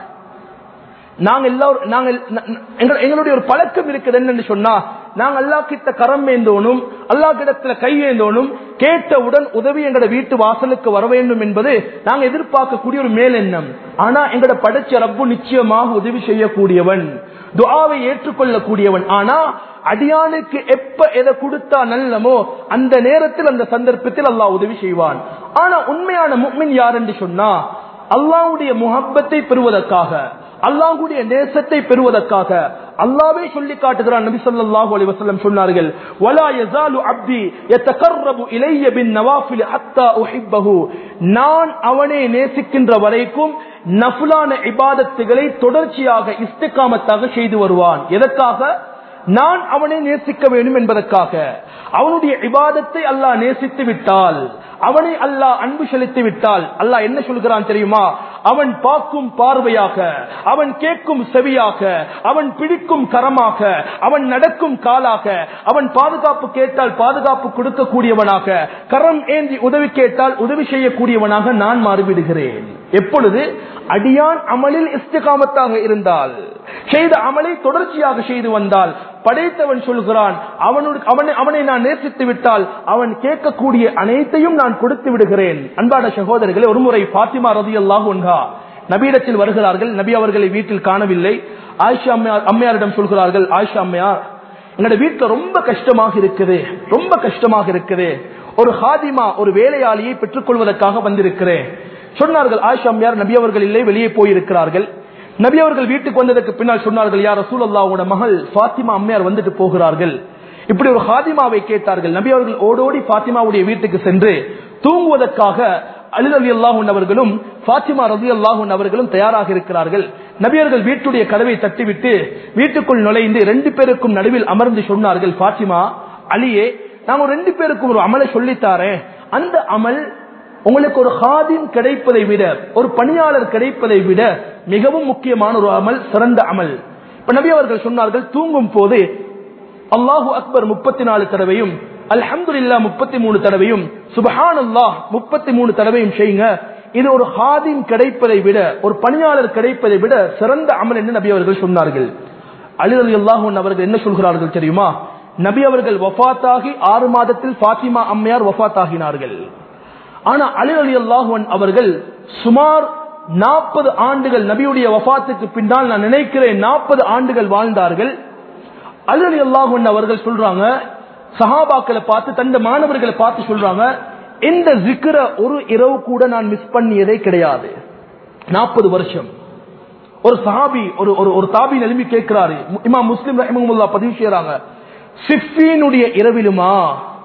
எங்களுடைய ஒரு பழக்கம் இருக்குது என்னன்னு சொன்னா, நாங்க அல்லாஹ் கிட்ட கரம் வேந்தோனும், அல்லாஹ் கிடத்துல கை வேந்தோனும், கேட்டவுடன் உதவி எங்கட வீட்டு வாசலுக்கு வர வேண்டும் என்பது நாங்க எதிர்பார்க்கக்கூடிய ஒரு மேலெண்ணம். ஆனா எங்கட படைச்ச ரப்பு நிச்சயமாக உதவி செய்யக்கூடியவன், துஆவை ஏற்றுக்கொள்ளக்கூடியவன். ஆனா அடியானுக்கு எப்ப எதை கொடுத்தா நல்லமோ அந்த நேரத்தில், அந்த சந்தர்ப்பத்தில் அல்லாஹ் உதவி செய்வான். ஆனா உண்மையான முஃமின் யார் என்று சொன்னா, அல்லாஹ்வுடைய முஹப்பத்தை பெறுவதற்காக, அல்லாஹ்வுடைய நேசத்தை பெறுவதற்காக அல்லாஹ்வே சொல்லி காட்டுகிறான். நபி ஸல்லல்லாஹு அலைஹி வஸல்லம் சொன்னார்கள், வலா யஸாலு அப்தி யதகர்ரபு இலைய பின் நவாஃபில் ஹத்தா உஹிப்பஹு, நான் அவனை நேசிக்கின்ற வரைக்கும் நஃபிலான இபாதத்துகளை தொடர்ச்சியாக இஸ்திகாமத்தாக செய்து வருவான். எதற்காக? நான் அவனை நேசிக்க வேண்டும் என்பதற்காக. அவனுடைய இபாதத்தை அல்லாஹ் நேசித்து விட்டால், அவனை அல்லாஹ் அன்பு செலுத்தி விட்டால், அல்லாஹ் என்ன சொல்கிறான் தெரியுமா? அவன் பார்க்கும் பார்வையாக, அவன் கேட்கும் செவியாக, அவன் பிடிக்கும் கரமாக, அவன் நடக்கும் காலாக, அவன் பாதுகாப்பு கேட்டால் பாதுகாப்பு கொடுக்கக்கூடியவனாக, கரம் ஏந்தி உதவி கேட்டால் உதவி செய்யக்கூடியவனாக நான் மாறிவிடுகிறேன். எப்பொழுது? அடியான் அமலில் இஸ்திகாமத்தாக இருந்தால், செய்த அமலை தொடர்ச்சியாக செய்து வந்தால், படைத்தவன் சொல்கிறான், அவனை நான் நேசித்து விட்டால் அவன் கேட்கக்கூடிய அனைத்தையும் நான் கொடுத்து விடுகிறேன். அன்பான சகோதரர்களே, ஒருமுறை ஃபாத்திமா ரலியல்லாஹு அன்ஹா நபியிடத்தில் வருகிறார்கள். நபி அவர்களை வீட்டில் காணவில்லை. ஆயிஷா அம்மையாரிடம் சொல்கிறார்கள், ஆயிஷா அம்மையார், எங்களோட வீட்டுல ரொம்ப கஷ்டமாக இருக்குது, ரொம்ப கஷ்டமாக இருக்குது, ஒரு ஹாதிமா, ஒரு வேலையாளியை பெற்றுக் கொள்வதற்காக வந்திருக்கிறேன் சொன்னார்கள். ஆயிஷா அம்மையார், நபி அவர்கள் இல்லை, வெளியே போயிருக்கிறார்கள். நபி அவர்கள் வீட்டுக்கு வந்ததற்கு பின்னால் சொன்னார்கள், யா ரசூலல்லாஹ், உங்களோட மகள் ஃபாத்திமா அம்மையார் வந்துட்டு போகிறார்கள். இப்படி ஒரு ஹாதிமாவை கேட்டார்கள். நபி அவர்கள் ஓடோடி ஃபாத்திமாவுடைய வீட்டுக்கு சென்று தூங்குவதற்காக அலி ரலியல்லாஹு அன்ஹு அவர்களும் ஃபாத்திமா ரலியல்லாஹு அன்ஹா அவர்களும் தயாராக இருக்கிறார்கள். நபி அவர்கள் வீட்டுடைய கதவை தட்டிவிட்டு வீட்டுக்குள் நுழைந்து 2 பேருக்கும் நடுவில் அமர்ந்து சொன்னார்கள், ஃபாத்திமா, அலியே, நான் 2 பேருக்கும் ஒரு அமலை சொல்லித்தாரேன். அந்த அமல் உங்களுக்கு ஒரு ஹாதிம் கிடைப்பதை விட, ஒரு பணியாளர் கிடைப்பதை விட மிகவும் முக்கியமான ஒரு அமல், சிறந்த அமல். இப்ப நபி அவர்கள் சொன்னார்கள், தூங்கும் போது அல்லாஹு அக்பர் 34 தடவையும், அல்ஹம்துலில்லாஹ் 33 தடவையும், சுப்ஹானல்லாஹ் 33 தடவையும் செய்யுங்க. இது ஒரு ஹாதிம் கிடைப்பதை விட, ஒரு பணியாளர் கிடைப்பதை விட சிறந்த அமல் என்று நபி அவர்கள் சொன்னார்கள். அலி ரலியல்லாஹு அன்ஹு அவர்கள் என்ன சொல்கிறார்கள் தெரியுமா? நபி அவர்கள் வஃபாத்தாகி 6 மாதத்தில் ஃபாத்திமா அம்மையார் வஃபாத்தாகினார்கள். ஆனா அலி ரலியல்லாஹு அன்ஹு அவர்கள் சுமார் 40 ஆண்டுகள், நபியுடைய வஃபாத்துக்கு பின்னால் நான் நினைக்கிறேன் 40 ஆண்டுகள் வாழ்ந்தார்கள். அலி ரலியல்லாஹு அன்ஹு அவர்கள் சொல்றாங்க, சஹாபாக்களை பார்த்து, தந்த மாணவர்களை பார்த்து சொல்றாங்க, இந்த ஜிக்ர ஒரு இரவு கூட நான் மிஸ் பண்ணியதே கிடையாது. 40 வருஷம். ஒரு சஹாபி, ஒரு தாபி எழுப்பி கேட்கிறாரு, இமாம் முஸ்லிம் ரஹிமஹுல்லாஹ் பதிவு செய்யறாங்க, சிஃபீனுடைய இரவிலுமா?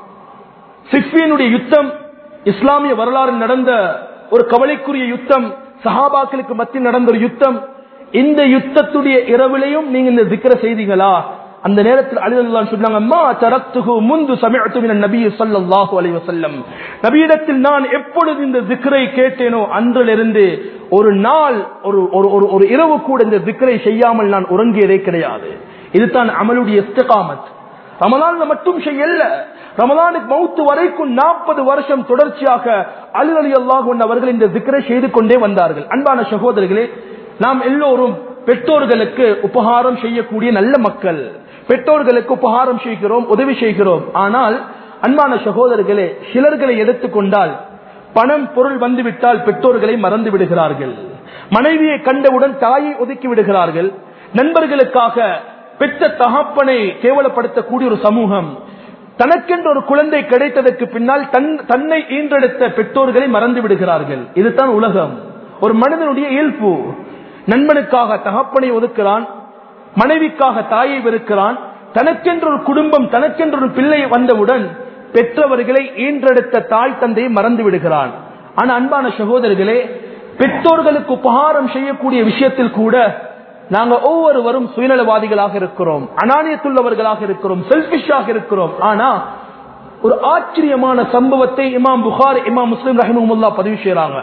சிஃபீனுடைய யுத்தம் இஸ்லாமிய வரலாறு நடந்த ஒரு கவலைக்குரிய யுத்தம், சஹாபாக்களுக்கு மத்தியில் நடந்த ஒரு யுத்தம். இந்த யுத்தத்துடைய இரவிலையும் நீங்க இந்த ஜிக்ர செய்தீங்களா? அந்த நேரத்தில் அலி ரலியல்லாஹு அன்ஹு சொன்னாங்க, மா தரக்துஹு முந்து சமிஅது மினன் நபி ஸல்லல்லாஹு அலைஹி வஸல்லம், நபியிடத்தில் நான் எப்பொழுது இந்த ஜிக்ரை கேட்டேனோ அன்றிலிருந்து ஒரு நாள், ஒரு இரவு கூட இந்த ஜிக்ரை செய்யாமல் நான் உறங்கியதே கிடையாது. இதுதான் அமலுடைய இஸ்திகாமத். ரமலான்ல மட்டும் செய்யல, ரமலானுக்கு மௌத்து வரைக்கும் 40 வருஷம் தொடர்ச்சியாக அலி ரலியல்லாஹு அன்ஹு அவர்கள் இந்த ஜிக்ரை செய்து கொண்டே வந்தார்கள். அன்பான சகோதரர்களே, நாம் எல்லோரும் பெற்றோர்களுக்கு உபகாரம் செய்யக்கூடிய நல்ல மக்கள், பெற்றோர்களுக்கு உபகாரம் செய்கிறோம், உதவி செய்கிறோம். ஆனால் அன்பான சகோதரர்களே, சிலர்களை எடுத்துக்கொண்டால் பணம் பொருள் வந்துவிட்டால் பெற்றோர்களை மறந்து விடுகிறார்கள், மனைவியை கண்டவுடன் தாயை ஒதுக்கி விடுகிறார்கள், நண்பர்களுக்காக பெற்ற தகப்பனை கேவலப்படுத்தக்கூடிய ஒரு சமூகம், தனக்கென்று ஒரு குழந்தை கிடைத்ததற்கு பின்னால் தன்னை ஈன்றெடுத்த பெற்றோர்களை மறந்து விடுகிறார்கள். இதுதான் உலகம், ஒரு மனிதனுடைய இயல்பு. நண்பனுக்காக தகப்பனை ஒதுக்கிறான், மனைவிக்காக தாயை வெறுக்கிறான், தனக்கென்று ஒரு குடும்பம், தனக்கென்று ஒரு பிள்ளை வந்தவுடன் பெற்றவர்களை ஈன்றெடுத்த தாய் தந்தையை மறந்து விடுகிறான். ஆனா அன்பான சகோதரர்களே, பெற்றோர்களுக்கு உபகாரம் செய்யக்கூடிய விஷயத்தில் கூட நாங்க ஒவ்வொருவரும் சுயநலவாதிகளாக இருக்கிறோம், அனானியத்துள்ளவர்களாக இருக்கிறோம், செல்பிஷாக இருக்கிறோம். ஆனா ஒரு ஆச்சரியமான சம்பவத்தை இமாம் புகாரி இமாம் முஸ்லிம் ரஹிமஹுல்லாஹ் பதிவு செய்றாங்க.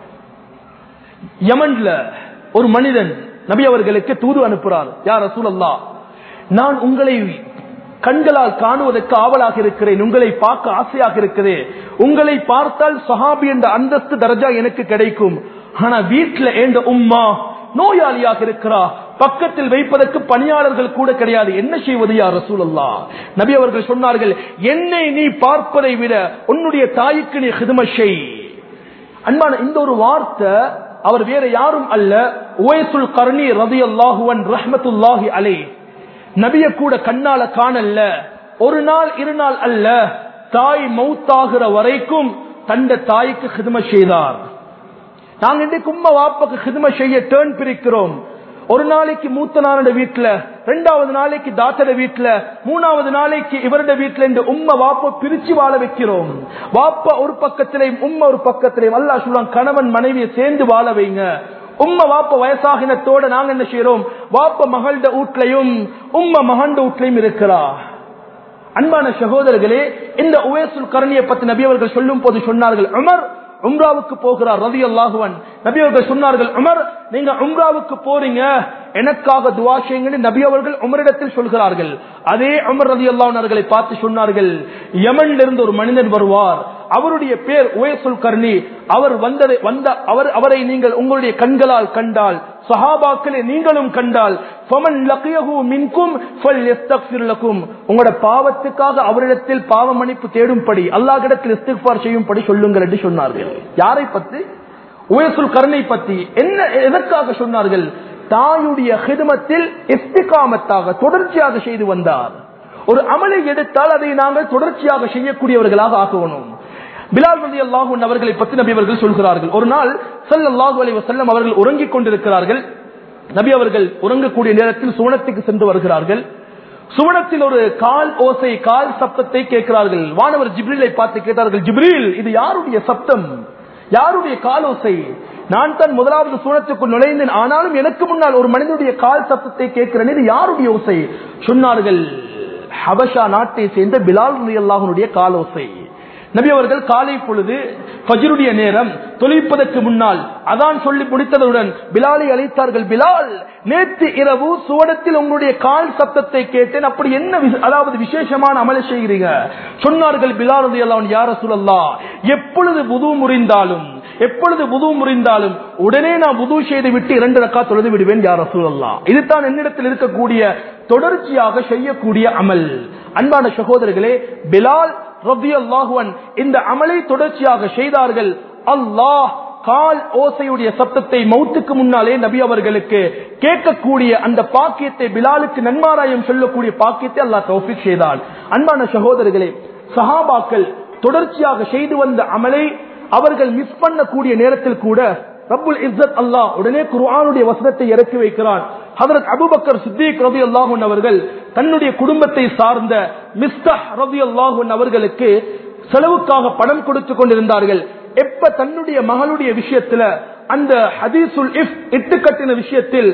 யமன்ல ஒரு மனிதன் நபி அவர்களுக்கு தூது அனுப்புறார். யா ரசூலல்லாஹ், நான் உங்களை கண்களால் காணுவதற்கு ஆவலாக இருக்கிறேன், உங்களை பார்க்க ஆசையாக இருக்கிறேன், உங்களை பார்த்தால் சஹாபி என்ற அந்தஸ்து தரஜா எனக்கு கிடைக்கும். ஆனா வீட்டுல ஏண்ட உம்மா நோயாளியாக இருக்கிறா, பக்கத்தில் வைப்பதற்கு பணியாளர்கள் கூட கிடையாது, என்ன செய்வது யா ரசூலல்லாஹ்? நபி அவர்கள் சொன்னார்கள், என்னை நீ பார்ப்பதை விட உன்னுடைய தாய்க்கு நீ ஹிதமத் செய். அன்பான இந்த ஒரு வார்த்தை அவர் வேற யாரும் அல்ல, உவைசுல் கர்னி ரலியல்லாஹு அன்ஹு ரஹ்மத்துல்லாஹி அலைஹி. நபிய கூட கண்ணால காணல்ல, ஒரு நாள் இரு நாள் அல்ல, தாய் மௌத்தாகிற வரைக்கும் தந்த தாய்க்கு ஹிதமத் செய்தார். நாங்க இன்றைக்கு உம்மா வாப்பாக்கு ஹிதமத் செய்ய டர்ன் பிரிக்கிறோம். ஒரு நாளைக்கு மூத்த நாளோட வீட்டுல, ரெண்டாவது நாளைக்கு தாத்தட வீட்டுல, மூணாவது நாளைக்கு இவருடைய வீட்டுல இந்த உம்மா வாப்பா பிரிச்சு வாழ வைக்கிறோம். வாப்பா ஒரு பக்கத்திலையும் உம்மா ஒரு பக்கத்திலையும். அல்லாஹ் சொல்றான், கணவன் மனைவியை சேர்ந்து வாழ வைங்க. உம்மா வாப்பா வயசாகினத்தோட நாங்க என்ன செய்யறோம், வாப்பா மகள்ட வீட்லயும் உம்மா மகண்ட வீட்லயும் இருக்கிறா. அன்பான சகோதரர்களே, இந்த உவைசுல் கர்னியை பத்தி நபி அவர்கள் சொல்லும் போது சொன்னார்கள், உமர் உம்ராவுக்கு போகிறார் ரலியல்லாஹு அன்ஹு. நபி அவர்கள் சொன்னார்கள், உமர் நீங்க உம்ராவுக்கு போறீங்க, எனக்காக துஆ செய்யுங்கன்னு நபி அவர்கள் உமரிடத்தில் சொல்கிறார்கள். அதே உமர் ரலியல்லாஹு அன்ஹு அவர்களை பார்த்து சொன்னார்கள், யமன்ல இருந்து ஒரு மனிதன் வருவார், அவருடைய பேர் உவைசுல் கர்னி. அவர் அவரை நீங்கள் உங்களுடைய கண்களால் கண்டால், சஹாபாக்களே நீங்களும் கண்டால், ஃபமன் லகியஹு மின்கும் ஃபல்யஸ்தக்ஃபிர் லகும், உங்களுடைய பாவத்துக்காக அவரிடத்தில் பாவ மன்னிப்பு தேடும்படி, அல்லாஹ்விடத்தில் இஸ்திக்ஃபார் செய்யும்படி சொல்லுங்கள் என்று சொன்னார்கள். யாரை பத்தி? உவைசுல் கர்னை பத்தி. என்ன எதற்காக சொன்னார்கள்? தாயுடைய ஹிதமத்தில் இஸ்திகாமத்தாக தொடர்ச்சியாக செய்து வந்தார். ஒரு அமலை எடுத்தால் அதை நாங்கள் தொடர்ச்சியாக செய்யக்கூடியவர்களாக ஆக்கணும். பிலால் ரலியல்லாஹு அன்ஹு அவர்களை பற்றி நபி அவர்கள் சொல்கிறார்கள், ஒரு நாள் ஸல்லல்லாஹு அலைஹி வஸல்லம் அவர்கள் உறங்கிக் கொண்டிருக்கிறார்கள். நபி அவர்கள் உறங்கக்கூடிய நேரத்தில் சுவனத்துக்கு சென்று வருகிறார்கள். சுவனத்தில் ஒரு கால் ஓசை, கால் சப்தத்தை கேட்கிறார்கள். வானவர் ஜிப்ரீலை பார்த்து கேட்டார்கள், ஜிப்ரீல் இது யாருடைய சப்தம், யாருடைய கால் ஓசை? நான் தான் முதலாவது சுவனத்துக்குள் நுழைந்தேன், ஆனாலும் எனக்கு முன்னால் ஒரு மனிதனுடைய கால் சப்தத்தை கேட்கிறேன், இது யாருடைய ஓசை? சொன்னார்கள், ஹபஷா நாட்டை சேர்ந்த பிலால் ரலியல்லாஹு அன்ஹுடைய கால் ஓசை. நபி அவர்கள் காலை பொழுது ஃபஜ்ருடைய நேரம் தொழுவிப்பதற்கு முன்னால் அதான் சொல்லி முடித்ததுடன் பிலாலை அழைத்தார்கள். பிலால், நேற்று இரவு சுவனத்தில் உங்களுடைய கால் சப்தத்தை கேட்டேன், அப்படி என்ன அதாவது விசேஷமான அமலை செய்கிறீங்க? சொன்னார்கள் பிலால் ரலியல்லாஹு அன்ஹு, யா ரசூலல்லாஹ், எப்பொழுது வுது முறிந்தாலும் உடனே நான் வுது செய்து விட்டு 2 ரக்காத் தொழுது விடுவேன் யா ரசூலல்லாஹ். இதுதான் என்னிடத்தில் இருக்கக்கூடிய தொடர்ச்சியாக செய்யக்கூடிய அமல். அன்பான சகோதரர்களே, பிலால் ரலியல்லாஹு அன்ஹு இந்த அமலை தொடர்ச்சியாக செய்தார்கள். அல்லாஹ் கால் ஓசையுடைய சத்தத்தை மௌத்துக்கு முன்னாலே நபி அவர்களுக்கு கேட்கக்கூடிய அந்த பாக்கியத்தை, பிலாலுக்கு நன்மாராயம் சொல்லக்கூடிய பாக்கியத்தை அல்லாஹ் தௌஃபீக் செய்தான். அன்பான சகோதரர்களே, சஹாபாக்கள் தொடர்ச்சியாக செய்து வந்த அமலை அவர்கள் மிஸ் பண்ணக்கூடிய நேரத்தில் கூட ரப்புல் இஸ்ஸத் அல்லாஹ் உடனே குர்ஆனுடைய வசனத்தை இறக்கி வைக்கிறான். ஹஜ்ரத் அபூபக்கர் சித்திக் ரலியல்லாஹு அன்ஹு அவர்கள் தன்னுடைய குடும்பத்தை சார்ந்த மிஸ்தஹ் ரலியல்லாஹு அன்ஹு அவர்களுக்கு செலவுக்காக பணம் கொடுத்து கொண்டிருந்தார்கள். எப்ப தன்னுடைய மகளுடைய விஷயத்துல அந்த ஹதீசுல் இஃப் இட்டுக்கட்டின விஷயத்தில்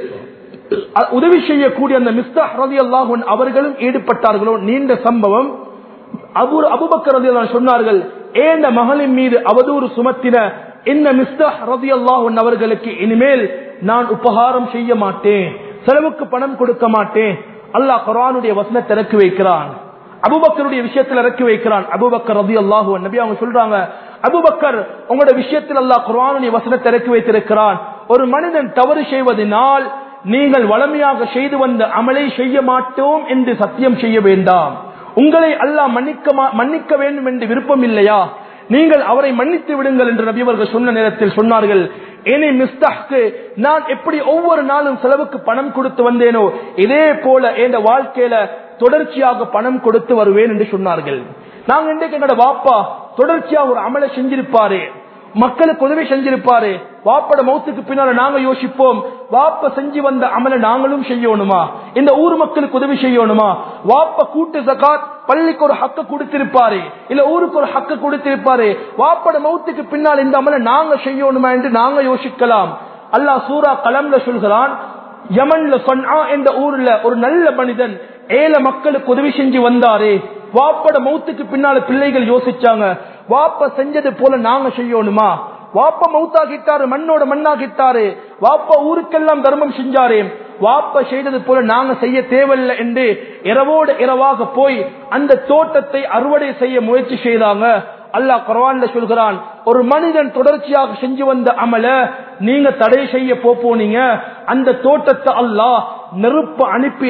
உதவி செய்யக்கூடிய அந்த மிஸ்தஹ் ரலியல்லாஹு அன்ஹு அவர்களும் ஈடுபட்டார்களோ, நீண்ட சம்பவம். அபூபக்கர் ரலியல்லாஹு அன்ஹு சொன்னார்கள், ஏந்த மகளின் மீது அவதூறு சுமத்தின இந்த மிஸ்தஹ் ரலியல்லாஹு அன்ஹு அவர்களுக்கு இனிமேல் நான் உபகாரம் செய்ய மாட்டேன், செலவுக்கு பணம் கொடுக்க மாட்டேன். அல்லாஹ் குர்ஆனுடைய வசனத்தை இறக்கி வைக்கிறான், அபூபக்கருடைய விஷயத்தில் இறக்கி வைக்கிறான். அபூபக்கர் ரலியல்லாஹு அன்ஹு நபி அவங்க சொல்றாங்க, அபூபக்கர் உங்களுடைய விஷயத்தில் அல்லாஹ் குர்ஆனுடைய வசனத்தை இறக்கி வைத்திருக்கிறான். ஒரு மனிதன் தவறு செய்வதனால் நீங்கள் வளமையாக செய்து வந்த அமலை செய்ய மாட்டோம் என்று சத்தியம் செய்ய வேண்டாம். உங்களை அல்லாஹ் மன்னிக்க வேண்டும் என்று விருப்பம் இல்லையா? நீங்கள் அவரை மன்னித்து விடுங்கள் என்று நபி அவர்கள் சொன்ன நேரத்தில் சொன்னார்கள், இனி மிஸ்தஹ்க்கு நான் எப்படி ஒவ்வொரு நாளும் செலவுக்கு பணம் கொடுத்து வந்தேனோ இதே போல என் வாழ்க்கையில தொடர்ச்சியாக பணம் கொடுத்து வருவேன் என்று சொன்னார்கள். நாங்க இன்றைக்கு என்னோட வாப்பா தொடர்ச்சியாக ஒரு அமலை செஞ்சிருப்பாரு, மக்களுக்கு உதவி செஞ்சிருப்பாரு, வாப்பட மௌத்துக்கு பின்னால நாங்க யோசிப்போம், வாப்ப செஞ்சு வந்த அமலை நாங்களும் செய்யணுமா, இந்த ஊர் மக்களுக்கு உதவி செய்யணுமா? வாப்ப கூட்டு ஜகாத் பள்ளிக்கு ஒரு ஹக்க கொடுத்திருப்பாரு, இல்ல ஊருக்கு ஒரு ஹக்க கொடுத்திருப்பாரு, வாப்பட மௌத்துக்கு பின்னால் இந்த அமலை நாங்க செய்யணுமா என்று நாங்க யோசிக்கலாம். அல்லாஹ் சூரா கலம்ல சொல்கிறான், யமன்ல சன்ஆ என்ற ஊர்ல ஒரு நல்ல மனிதன் ஏழை மக்களுக்கு உதவி செஞ்சு வந்தாரு, வாப்பட மௌத்துக்கு பின்னால பிள்ளைகள் யோசிச்சாங்க, வாப்ப செஞ்சது போல நாங்க செய்யணுமா? வாப்ப மௌத்தாகிட்டாரு, மண்ணோட மண்ணாகிட்டாரு, வாப்ப ஊருக்கெல்லாம் தர்மம் செஞ்சாரு, வாப்ப செய்தது போல நாங்க செய்ய தேவையில்லை என்று இரவோடு இரவாக போய் அந்த தோட்டத்தை அறுவடை செய்ய முயற்சி செய்தாங்க. அல்லாஹ் குர்ஆன்ல சொல்கிறான், ஒரு மனிதன் தொடர்ச்சியாக செஞ்சு வந்த அமல நீங்க தடை செய்ய போனீங்க, அந்த தோட்டத்தை அல்லாஹ் நெருப்பு அனுப்பி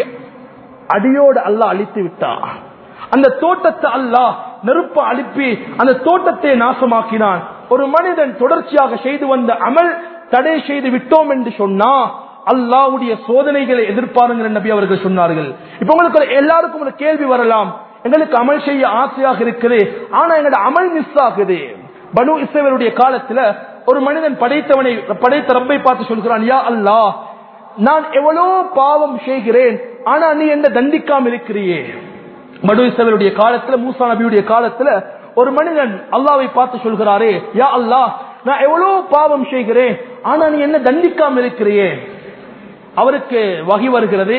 அடியோடு அல்லாஹ் அழித்து விட்டான். அந்த தோட்டத்தை அல்லாஹ் நெருப்பு அனுப்பி அந்த தோட்டத்தை நாசமாக்கினான். ஒரு மனிதன் தொடர்ச்சியாக செய்து வந்த அமல் தடை செய்து விட்டோம் என்று சொன்னா அல்லாஹ்வுடைய சோதனைகளை எதிர்பாருங்கள் நபி அவர்கள் சொன்னார்கள். இப்ப உங்களுக்கு எல்லாருக்கும் ஒரு கேள்வி வரலாம், எங்களுக்கு அமல் செய்ய ஆசையாக இருக்குது, ஆனா எங்களோட அமல் மிஸ் ஆகுது. பனு இஸ்ரவேலுடைய காலத்துல ஒரு மனிதன் படைத்த ரப்பை பார்த்து சொல்கிறான், யா அல்லாஹ், நான் எவ்வளவு பாவம் செய்கிறேன், ஆனா நீ என்ன தண்டிக்காம இருக்கிறியே. பனு இஸ்ரவேலுடைய காலத்துல, மூசா நபியுடைய காலத்துல ஒரு மனிதன் அல்லாஹ்வை பார்த்து சொல்கிறாரே, யா அல்லாஹ், நான் எவ்வளவு பாவம் செய்கிறேன், ஆனா நீ என்ன தண்டிக்காம இருக்கிறியே. அவருக்கு வகி வருகிறது,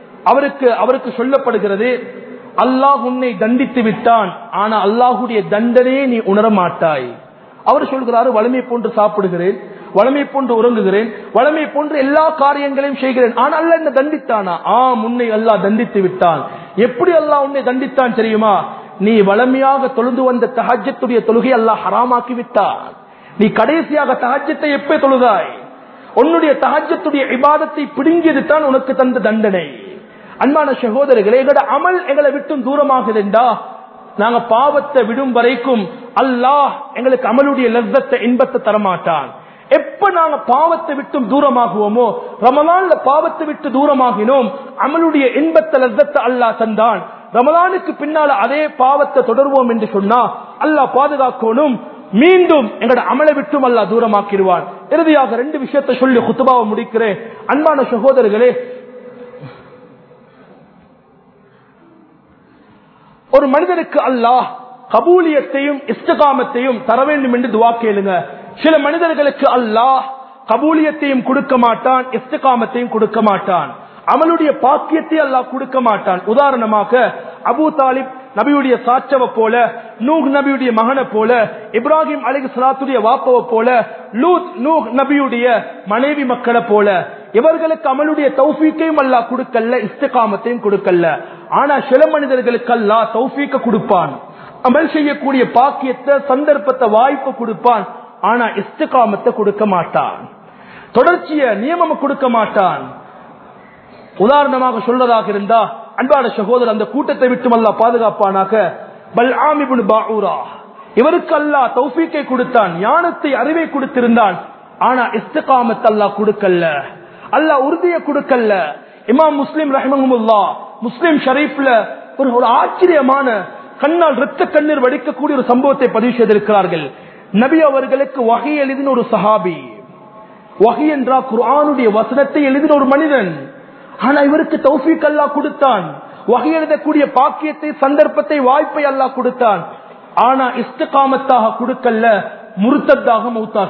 அவருக்கு சொல்லப்படுகிறது, அல்லாஹ் உன்னை தண்டித்து விட்டான், ஆனா அல்லாஹுடைய தண்டனையை நீ உணர மாட்டாய். அவர் சொல்கிறாரு, வளமை போன்று சாப்பிடுகிறேன், வளமை போன்று உறங்குகிறேன், வளமை போன்று எல்லா காரியங்களையும் செய்கிறேன், ஆனா அல்லாஹ் என்ன தண்டித்தானா? உன்னை அல்லாஹ் தண்டித்து விட்டான். எப்படி அல்லாஹ் உன்னை தண்டித்தான் தெரியுமா? நீ வளமையாக தொழுது வந்த தஹஜ்ஜுடைய தொழுகை அல்லாஹ் ஹராமாக்கி விட்டான். நீ கடைசியாக தஹஜ்ஜத்தை எப்ப தொழுதாய்? உன்னுடைய தஹஜ்ஜுடைய இபாதத்தை பிடுங்கியது தான் உனக்கு தந்த தண்டனை. அன்பான சகோதரர்களே, எங்களோட அமல் எங்களை விட்டு தூரமாகுதுண்டா, நாங்க பாவத்தை விடும் வரைக்கும் அல்லாஹ் எங்களுக்கு அமலுடைய லஸ்ஸத்தை இன்பத்தை தரமாட்டான். எப்ப நாங்க பாவத்தை விட்டு தூரமாகுவோமோ, ரமலான்ல பாவத்தை விட்டு தூரமாகினோம், அமலுடைய இன்பத்தை லஸ்ஸத்தை அல்லாஹ் தந்தான். ரமலானுக்கு பின்னால அதே பாவத்தை தொடர்வோம் என்று சொன்னா அல்லாஹ் பாதுகாக்கணும், மீண்டும் எங்களோட அமலை விட்டும் அல்லாஹ் தூரமாக்கிடுவான். இறுதியாக 2 விஷயத்தை சொல்லி குத்துபாவை முடிக்கிறேன். அன்பான சகோதரர்களே, ஒரு மனிதனுக்கு அல்லாஹ் கபூலியத்தையும் இஸ்திகாமத்தையும் தர வேண்டும் என்று துஆ கேளுங்க. சில மனிதர்களுக்கு அல்லாஹ் கபூலியத்தையும் கொடுக்க மாட்டான், இஸ்திகாமத்தையும் கொடுக்க மாட்டான், அமலுடைய பாக்கியத்தை அல்லாஹ் கொடுக்க மாட்டான். உதாரணமாக அபூ தாலிப் நபியுடைய சாட்சவை போல, நூஹ் நபியுடைய மகனை போல, இப்ராஹிம் அலைஹிஸ்ஸலாத்துடைய வாப்பவை போல, லூத் நூஹ் நபியுடைய மனைவி மக்களை போல, இவர்களுக்கு அமலுடைய தௌஃபீக்கையும் அல்லாஹ் கொடுக்கல, இஸ்திகாமத்தையும் கொடுக்கல. ஆனா சில மனிதர்களுக்கு அல்லாஹ் தௌஃபீக்க கொடுப்பான், அமல் செய்யக்கூடிய பாக்கியத்தை, சந்தர்ப்பத்தை, வாய்ப்பு கொடுப்பான், ஆனா இஸ்திகாமத்தை கொடுக்க மாட்டான், தொடர்ச்சிய நியமம் கொடுக்க மாட்டான். உதாரணமாக சொல்றதாக இருந்தா, அன்பான சகோதரர், அந்த கூட்டத்தை விட்டு அல்லாஹ் பாதுகாப்பானாக. பல்ஆம் இப்னு பாஊரா, இவருக்கு அல்லாஹ் தௌஃபீக்கை கொடுத்தான், ஞானத்தை, அறிவை கொடுத்திருந்தான், ஆனா இஸ்திகாமத் அல்லாஹ் கொடுக்கல, அல்லாஹ் உறுதியை கொடுக்கல. இமாம் முஸ்லிம் ரஹிமஹுல்லாஹ் முஸ்லிம் ஷரீஃப்ல ஒரு ஆச்சரியமான, கண்ணால் இரத்த கண்ணீர் வடிக்கக்கூடிய ஒரு சம்பவத்தை பதிவு செய்திருக்கிறார்கள். நபி அவர்களுக்கு வஹி எழுதின ஒரு சஹாபி, வஹி என்றா குர்ஆனுடைய வசனத்தை எழுதின ஒரு மனிதன், ஆனா இவருக்கு தௌஃபீக் அல்லாஹ் கொடுத்தான், வஹி எழுதக்கூடிய பாக்கியத்தை, சந்தர்ப்பத்தை, வாய்ப்பை அல்லாஹ் கொடுத்தான், ஆனா இஸ்திகாமத்தாக கொடுக்கல, முர்த்தத்தாக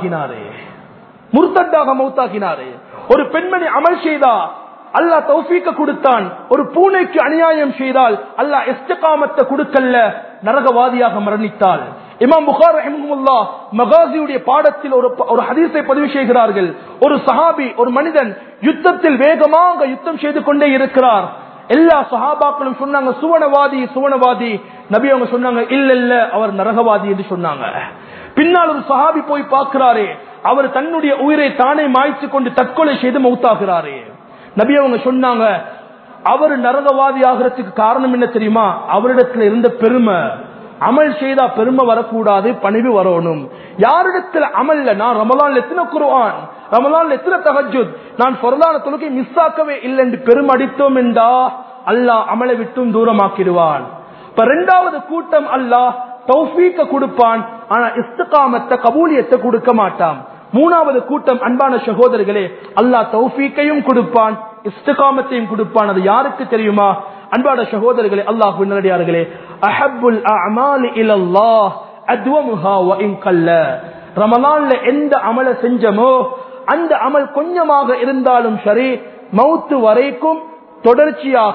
மௌத்தாகினாரே. ஒரு பெண்மணி அமல் செய்தா அல்லாஹ் தௌஃபீக்க கொடுத்தான், ஒரு பூனைக்கு அநியாயம் செய்தால் அல்லாஹ் இஸ்திகாமத்தை கொடுக்கல, நரகவாதியாக மரணித்தாள். இமாம் புகாரி ரஹிமஹுல்லாஹ் மகாசியுடைய பாடத்தில் ஒரு ஹதீஸை பதிவு செய்கிறார்கள். ஒரு சஹாபி, ஒரு மனிதன் யுத்தத்தில் வேகமாக யுத்தம் செய்து கொண்டே இருக்கிறார். எல்லா சஹாபாக்களும் சொன்னாங்க சுவனவாதி. நபி அவங்க சொன்னாங்க இல்ல அவர் நரகவாதி என்று சொன்னாங்க. பின்னால் ஒரு சஹாபி போய் பார்க்கிறாரே, அவர் தன்னுடைய உயிரை தானே மாய்த்து கொண்டு தற்கொலை செய்து மௌத்தாகிறாரே. நபி அவங்க சொன்னாங்க, அவர் நரகவாதி ஆகிறதுக்கு காரணம் என்ன தெரியுமா? அவரிடத்துல இருந்த பெருமை. அமல் செய்தா பெருமை வரக்கூடாது, பணிவு வரணும். யாரிடத்துல அமல்ல, நான் ரமலான்ல எத்தனை குர்ஆன், ரமலான்ல எத்தனை தஹஜ்ஜுத், நான் ஃபர்லான தொழுகை மிஸ் ஆக்கவே இல்லை என்று பெருமடித்தோம் என்றா அல்லாஹ் அமலை விட்டும் தூரமாக்கிடுவான். இப்ப 2வது கூட்டம் அல்லாஹ் தௌஃபீக்க கொடுப்பான், ஆனா இஸ்திகாமத்தை, கபூலியத்தை கொடுக்க மாட்டான். 3வது கூட்டம் அன்பான சகோதரர்களே, அல்லாஹ் தௌஃபீக்கையும் கொடுப்பான், இஸ்திகாமத்தையும் கொடுப்பான். அது யாருக்கு தெரியுமா? அன்பான சகோதரர்களே, அல்லாஹ்வின் நல்லடியார்களே, அஹப்புல் அஅமாலி இலல்லாஹ் அத்வமுஹா வ இன் கல்ல. ரமலான்ல எந்த அமல செஞ்சமோ அந்த அமல் கொஞ்சமாக இருந்தாலும் சரி, மௌத்து வரைக்கும் தொடர்ச்சியாக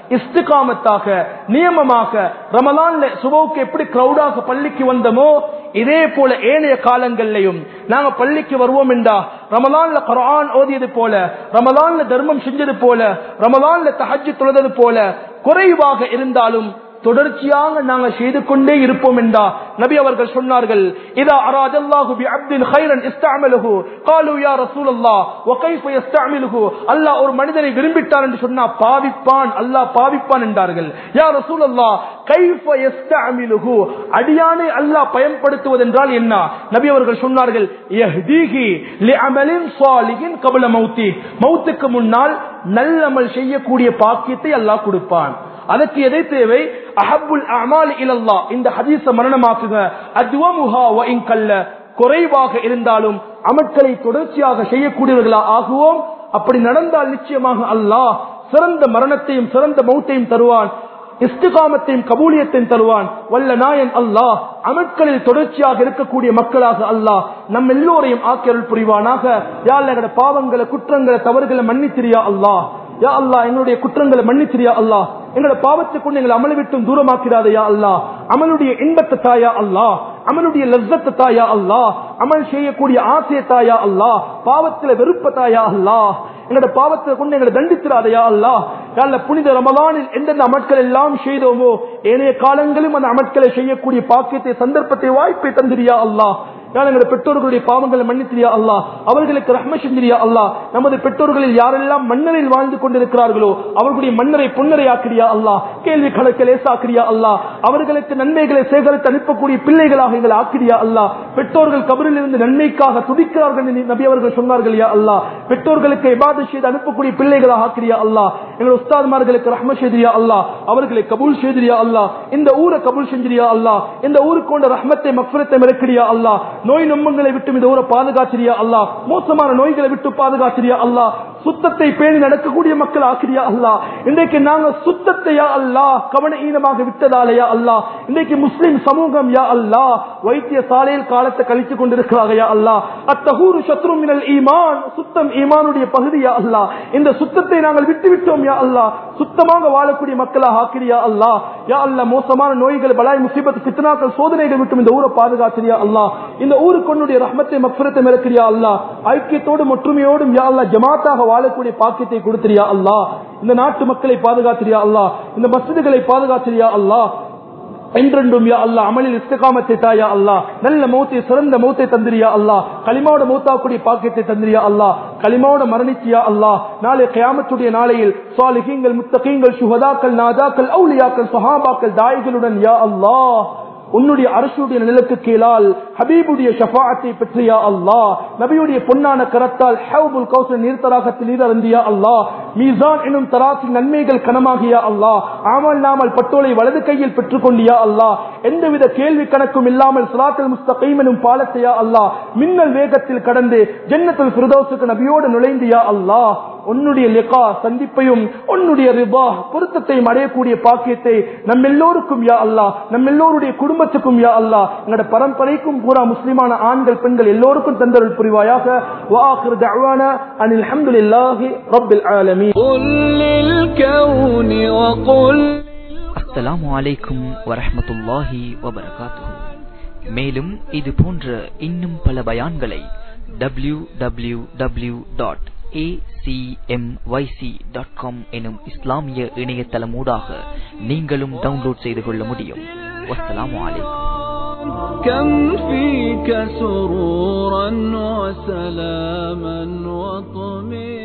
இஸ்திகாமத்தாக நியமமாக ரமலான்ல சுபவுக்கு எப்படி கிரௌடாக பள்ளிக்கு வந்தோமோ இதே போல ஏனைய காலங்கள்லயும் நாங்க பள்ளிக்கு வருவோம் என்றா ரமலான்ல குர்ஆன் ஓதியது போல, ரமலான்ல தர்மம் செஞ்சது போல, ரமலான்ல தஹஜ்ஜுத் தொழுதது போல குறைவாக இருந்தாலும் தொடர்ச்சியாக நாங்கள் செய்து கொண்டே இருப்போம் என்றா நபி அவர்கள் சொன்னார்கள், இதா அராதல்லாஹு பிஅப்தின் கைரன் இஸ்தஅமலஹு قالوا يا رسول الله وكيف يستعمله. அல்லாஹ் ஒரு மனிதனை விரும்பிட்டார் என்று சொன்னா பாவிப்பான், அல்லாஹ் பாவிப்பான் என்றார்கள். யா ரசூலல்லாஹ் கைஃப யஸ்தஅமிலுஹு, அடியானை அல்லாஹ் பயன்படுத்துவது என்றால் என்ன? நபி அவர்கள் சொன்னார்கள், யஹ்தீஹி லிஅமலின் ஸாலிஹின் கப்ல மௌத்தி, மௌத்துக்கு முன்னால் நல்லமல் செய்யக்கூடிய பாக்கியத்தை அல்லாஹ் கொடுப்பான். அதற்கு எதை தேவை? அஹப்புல் அமால் இலல்லாஹ். இந்த ஹதீஸை மரணமாக்குங்க. அத்வமுஹா வ இன் கல்ல, குறைவாக இருந்தாலும் அமல்களை தொடர்ச்சியாக செய்யக்கூடியவர்களா ஆகுவோம். அப்படி நடந்தால் நிச்சயமாக அல்லாஹ் சிறந்த மரணத்தையும் சிறந்த மௌத்தையும் தருவான், இஸ்திகாமத்தையும் கபூலியத்தையும் தருவான். வல்ல நாயன் அல்லாஹ் அமல்களில் தொடர்ச்சியாக இருக்கக்கூடிய மக்களாக அல்லாஹ் நம் எல்லோரையும் ஆக்கியருள் புரிவானாக. யா அல்லாஹ் எங்களுடைய பாவங்களை குற்றங்களை தவறுகளை மன்னித்திரியா அல்லாஹ். யா அல்லாஹ் எங்களுடைய குற்றங்களை மன்னித்திரியா அல்லாஹ். எங்களோட பாவத்தை கொண்டு எங்களை அமலை விட்டும் தூரமாக்கிறாதையா அல்லாஹ். அமலுடைய இன்பத்தை தாயா அல்லாஹ், அமலுடைய லஸ்ஸத்தை தாயா அல்லாஹ், அமல் செய்யக்கூடிய ஆசையை தாயா அல்லாஹ், பாவத்தில் வெறுப்ப தாயா அல்லாஹ். எங்களோட பாவத்தை கொண்டு எங்களை தண்டித்திராதையா அல்லாஹ். புனித ரமலானில் எந்தெந்த அமட்கள் எல்லாம் செய்தோமோ ஏனைய காலங்களும் அந்த அமட்களை செய்யக்கூடிய பாக்கியத்தை சந்தர்ப்பத்தை வாய்ப்பை தந்திரியா அல்லாஹ். எங்களுடைய பெற்றோர்களுடைய பாவங்களை மன்னித்திரியா அல்லாஹ், அவர்களுக்கு ரஹ்மத் செஞ்சிரியா அல்லாஹ். நமது பெற்றோர்களில் யாரெல்லாம் மன்னரில் வாழ்ந்து கொண்டிருக்கிறார்களோ அவர்களுடைய மன்னரை பொன்னரை ஆக்கிரியா அல்லாஹ், கேள்வி கணக்கு லேசாக்கிரியா அல்லாஹ், அவர்களுக்கு நன்மைகளை சேகரித்து அனுப்பக்கூடிய பிள்ளைகளாக எங்களை ஆக்கிரியா அல்லாஹ். பெற்றோர்கள் கபரில் இருந்து நன்மைக்காக துடிக்கிறார்கள் நபி அவர்கள் சொன்னார்கள் யா அல்லாஹ். பெற்றோர்களுக்கு இபாதத் செய்து அனுப்பக்கூடிய பிள்ளைகளாக ஆக்கிரியா அல்லாஹ். எங்கள் உஸ்தாத்மார்களுக்கு ரஹ்மத் செய்திரியா அல்லாஹ், அவர்களை கபூல் செய்திரியா அல்லாஹ். இந்த ஊரை கபூல் செஞ்சிரியா அல்லாஹ். இந்த ஊருக்கு கொண்ட ரஹ்மத்தை மக்ஃபிரத்தை மிரக்கிறியா அல்லாஹ். நோய் நொம்பங்களை விட்டு இந்த ஊரை பாதுகாச்சிரியா அல்லாஹ். மோசமான நோய்களை விட்டு பாதுகாச்சிரியா அல்லாஹ். சுத்தத்தை பேணி நடக்கக்கூடிய மக்கள் ஆக்கிரியா அல்லாஹ். இன்றைக்கு நாங்க சுத்தத்தையா அல்லாஹ் கவன ஈனமாக விட்டதாலையா அல்லாஹ் இன்றைக்கு முஸ்லிம் சமூகம் யா அல்லாஹ் வைத்திய சாலையில் காலத்தை கழித்துக் கொண்டிருக்கிறார்கள் யா அல்லாஹ். அத்தஹூரு ஷத்ரு மினல் ஈமான், சுத்தம் ஈமானுடைய பகுதி யா அல்லாஹ். இந்த சுத்தத்தை நாங்கள் விட்டு விட்டோம் யா அல்லாஹ். சுத்தமாக வாழக்கூடிய மக்களாக ஆக்கிரியா அல்லாஹ். யா அல்லாஹ் மோசமான நோய்கள், பலாய், முசீபத், ஃபித்னாக்கள், சோதனைகள் விட்டு இந்த ஊரை பாதுகாச்சிரியா அல்லாஹ். இந்த ஊருக்கு உன்னுடைய ரஹ்மத்தை மக்ஃபிரத்தை மிரக்கிறியா அல்லாஹ். ஐக்கியத்தோடும் ஒற்றுமையோடும் யா அல்லாஹ் ஜமாத்தாக வாழக்கூடிய பாக்கியத்தை கொடுத்திரியா அல்லாஹ். இந்த நாட்டு மக்களை பாதுகாத்திரியா அல்லாஹ். இந்த மஸ்ஜிதுகளை பாதுகாத்திரியா அல்லாஹ். என்றென்றும் யா அல்லாஹ் அமலில் இஸ்திகாமத்தை தாயா அல்லாஹ். நல்ல மௌத்தை சிறந்த மௌத்தை தந்திரியா அல்லாஹ். கலிமாவோட மௌத்தாக்கூடிய பாக்கியத்தை தந்திரியா அல்லாஹ். கலிமாவோட மரணிச்சியா அல்லாஹ். நாளை கியாமத்துடைய நாளையில் சாலிஹீன்கள், முத்தகீன்கள், சுஹதாக்கள், நாதாக்கள், அவுலியாக்கள், சஹாபாக்கள், தாயிகளுடன் யா அல்லாஹ் உன்னுடைய அரசுடைய நிலக்கு கீழால் ஹபீபுடைய ஷஃபாஅத்தை பெற்றியா அல்லாஹ். நபியுடைய பொன்னான கரத்தால் ஹவ்புல் கௌசர் நீர்த்தடாகத்தில் நீரருந்தியா அல்லாஹ். மீசான் எனும் தராசின் நன்மைகள் கனமாகியா அல்லாஹ். ஆமல் நாமல் பட்டோலை வலது கையில் பெற்றுக்கொண்டியா அல்லாஹ். எந்தவித கேள்வி கணக்கும் இல்லாமல் சிராத்துல் முஸ்தகீம் எனும் பாலத்தையா அல்லாஹ் மின்னல் வேகத்தில் கடந்து ஜன்னத்துல் ஃபிர்தௌஸுக்கு நபியோடு நுழைந்தியா அல்லாஹ். உன்னுடைய லிகா சந்திப்பையும் உன்னுடைய ரிபா பொருத்தத்தையும் அடையக்கூடிய பாக்கியத்தை நம் எல்லோருக்கும் யா அல்லாஹ், நம் எல்லோருடைய குடும்பத்துக்கும் யா அல்லாஹ், எங்களுடைய பரம்பரைக்கும் பூரா முஸ்லிமான ஆண்கள் பெண்கள் எல்லோருக்கும் தந்தருள் புரிவாயாக. வ ஆகிரு தஅவானா அனில் ஹம்துலில்லாஹி ரப்பில் ஆலமீன். அஸ்ஸலாமு அலைக்கும் வரஹ்மத்துல்லாஹி வபரகாத்துஹு. மேலும் இது போன்ற இன்னும் பல பயான்களை www.acmyc.com எனும் இஸ்லாமிய இணையதளம் ஊடாக நீங்களும் டவுன்லோட் செய்து கொள்ள முடியும். வஸ்ஸலாமு அலைக்கும். كم فيك سرورا وسلاما وطمئنا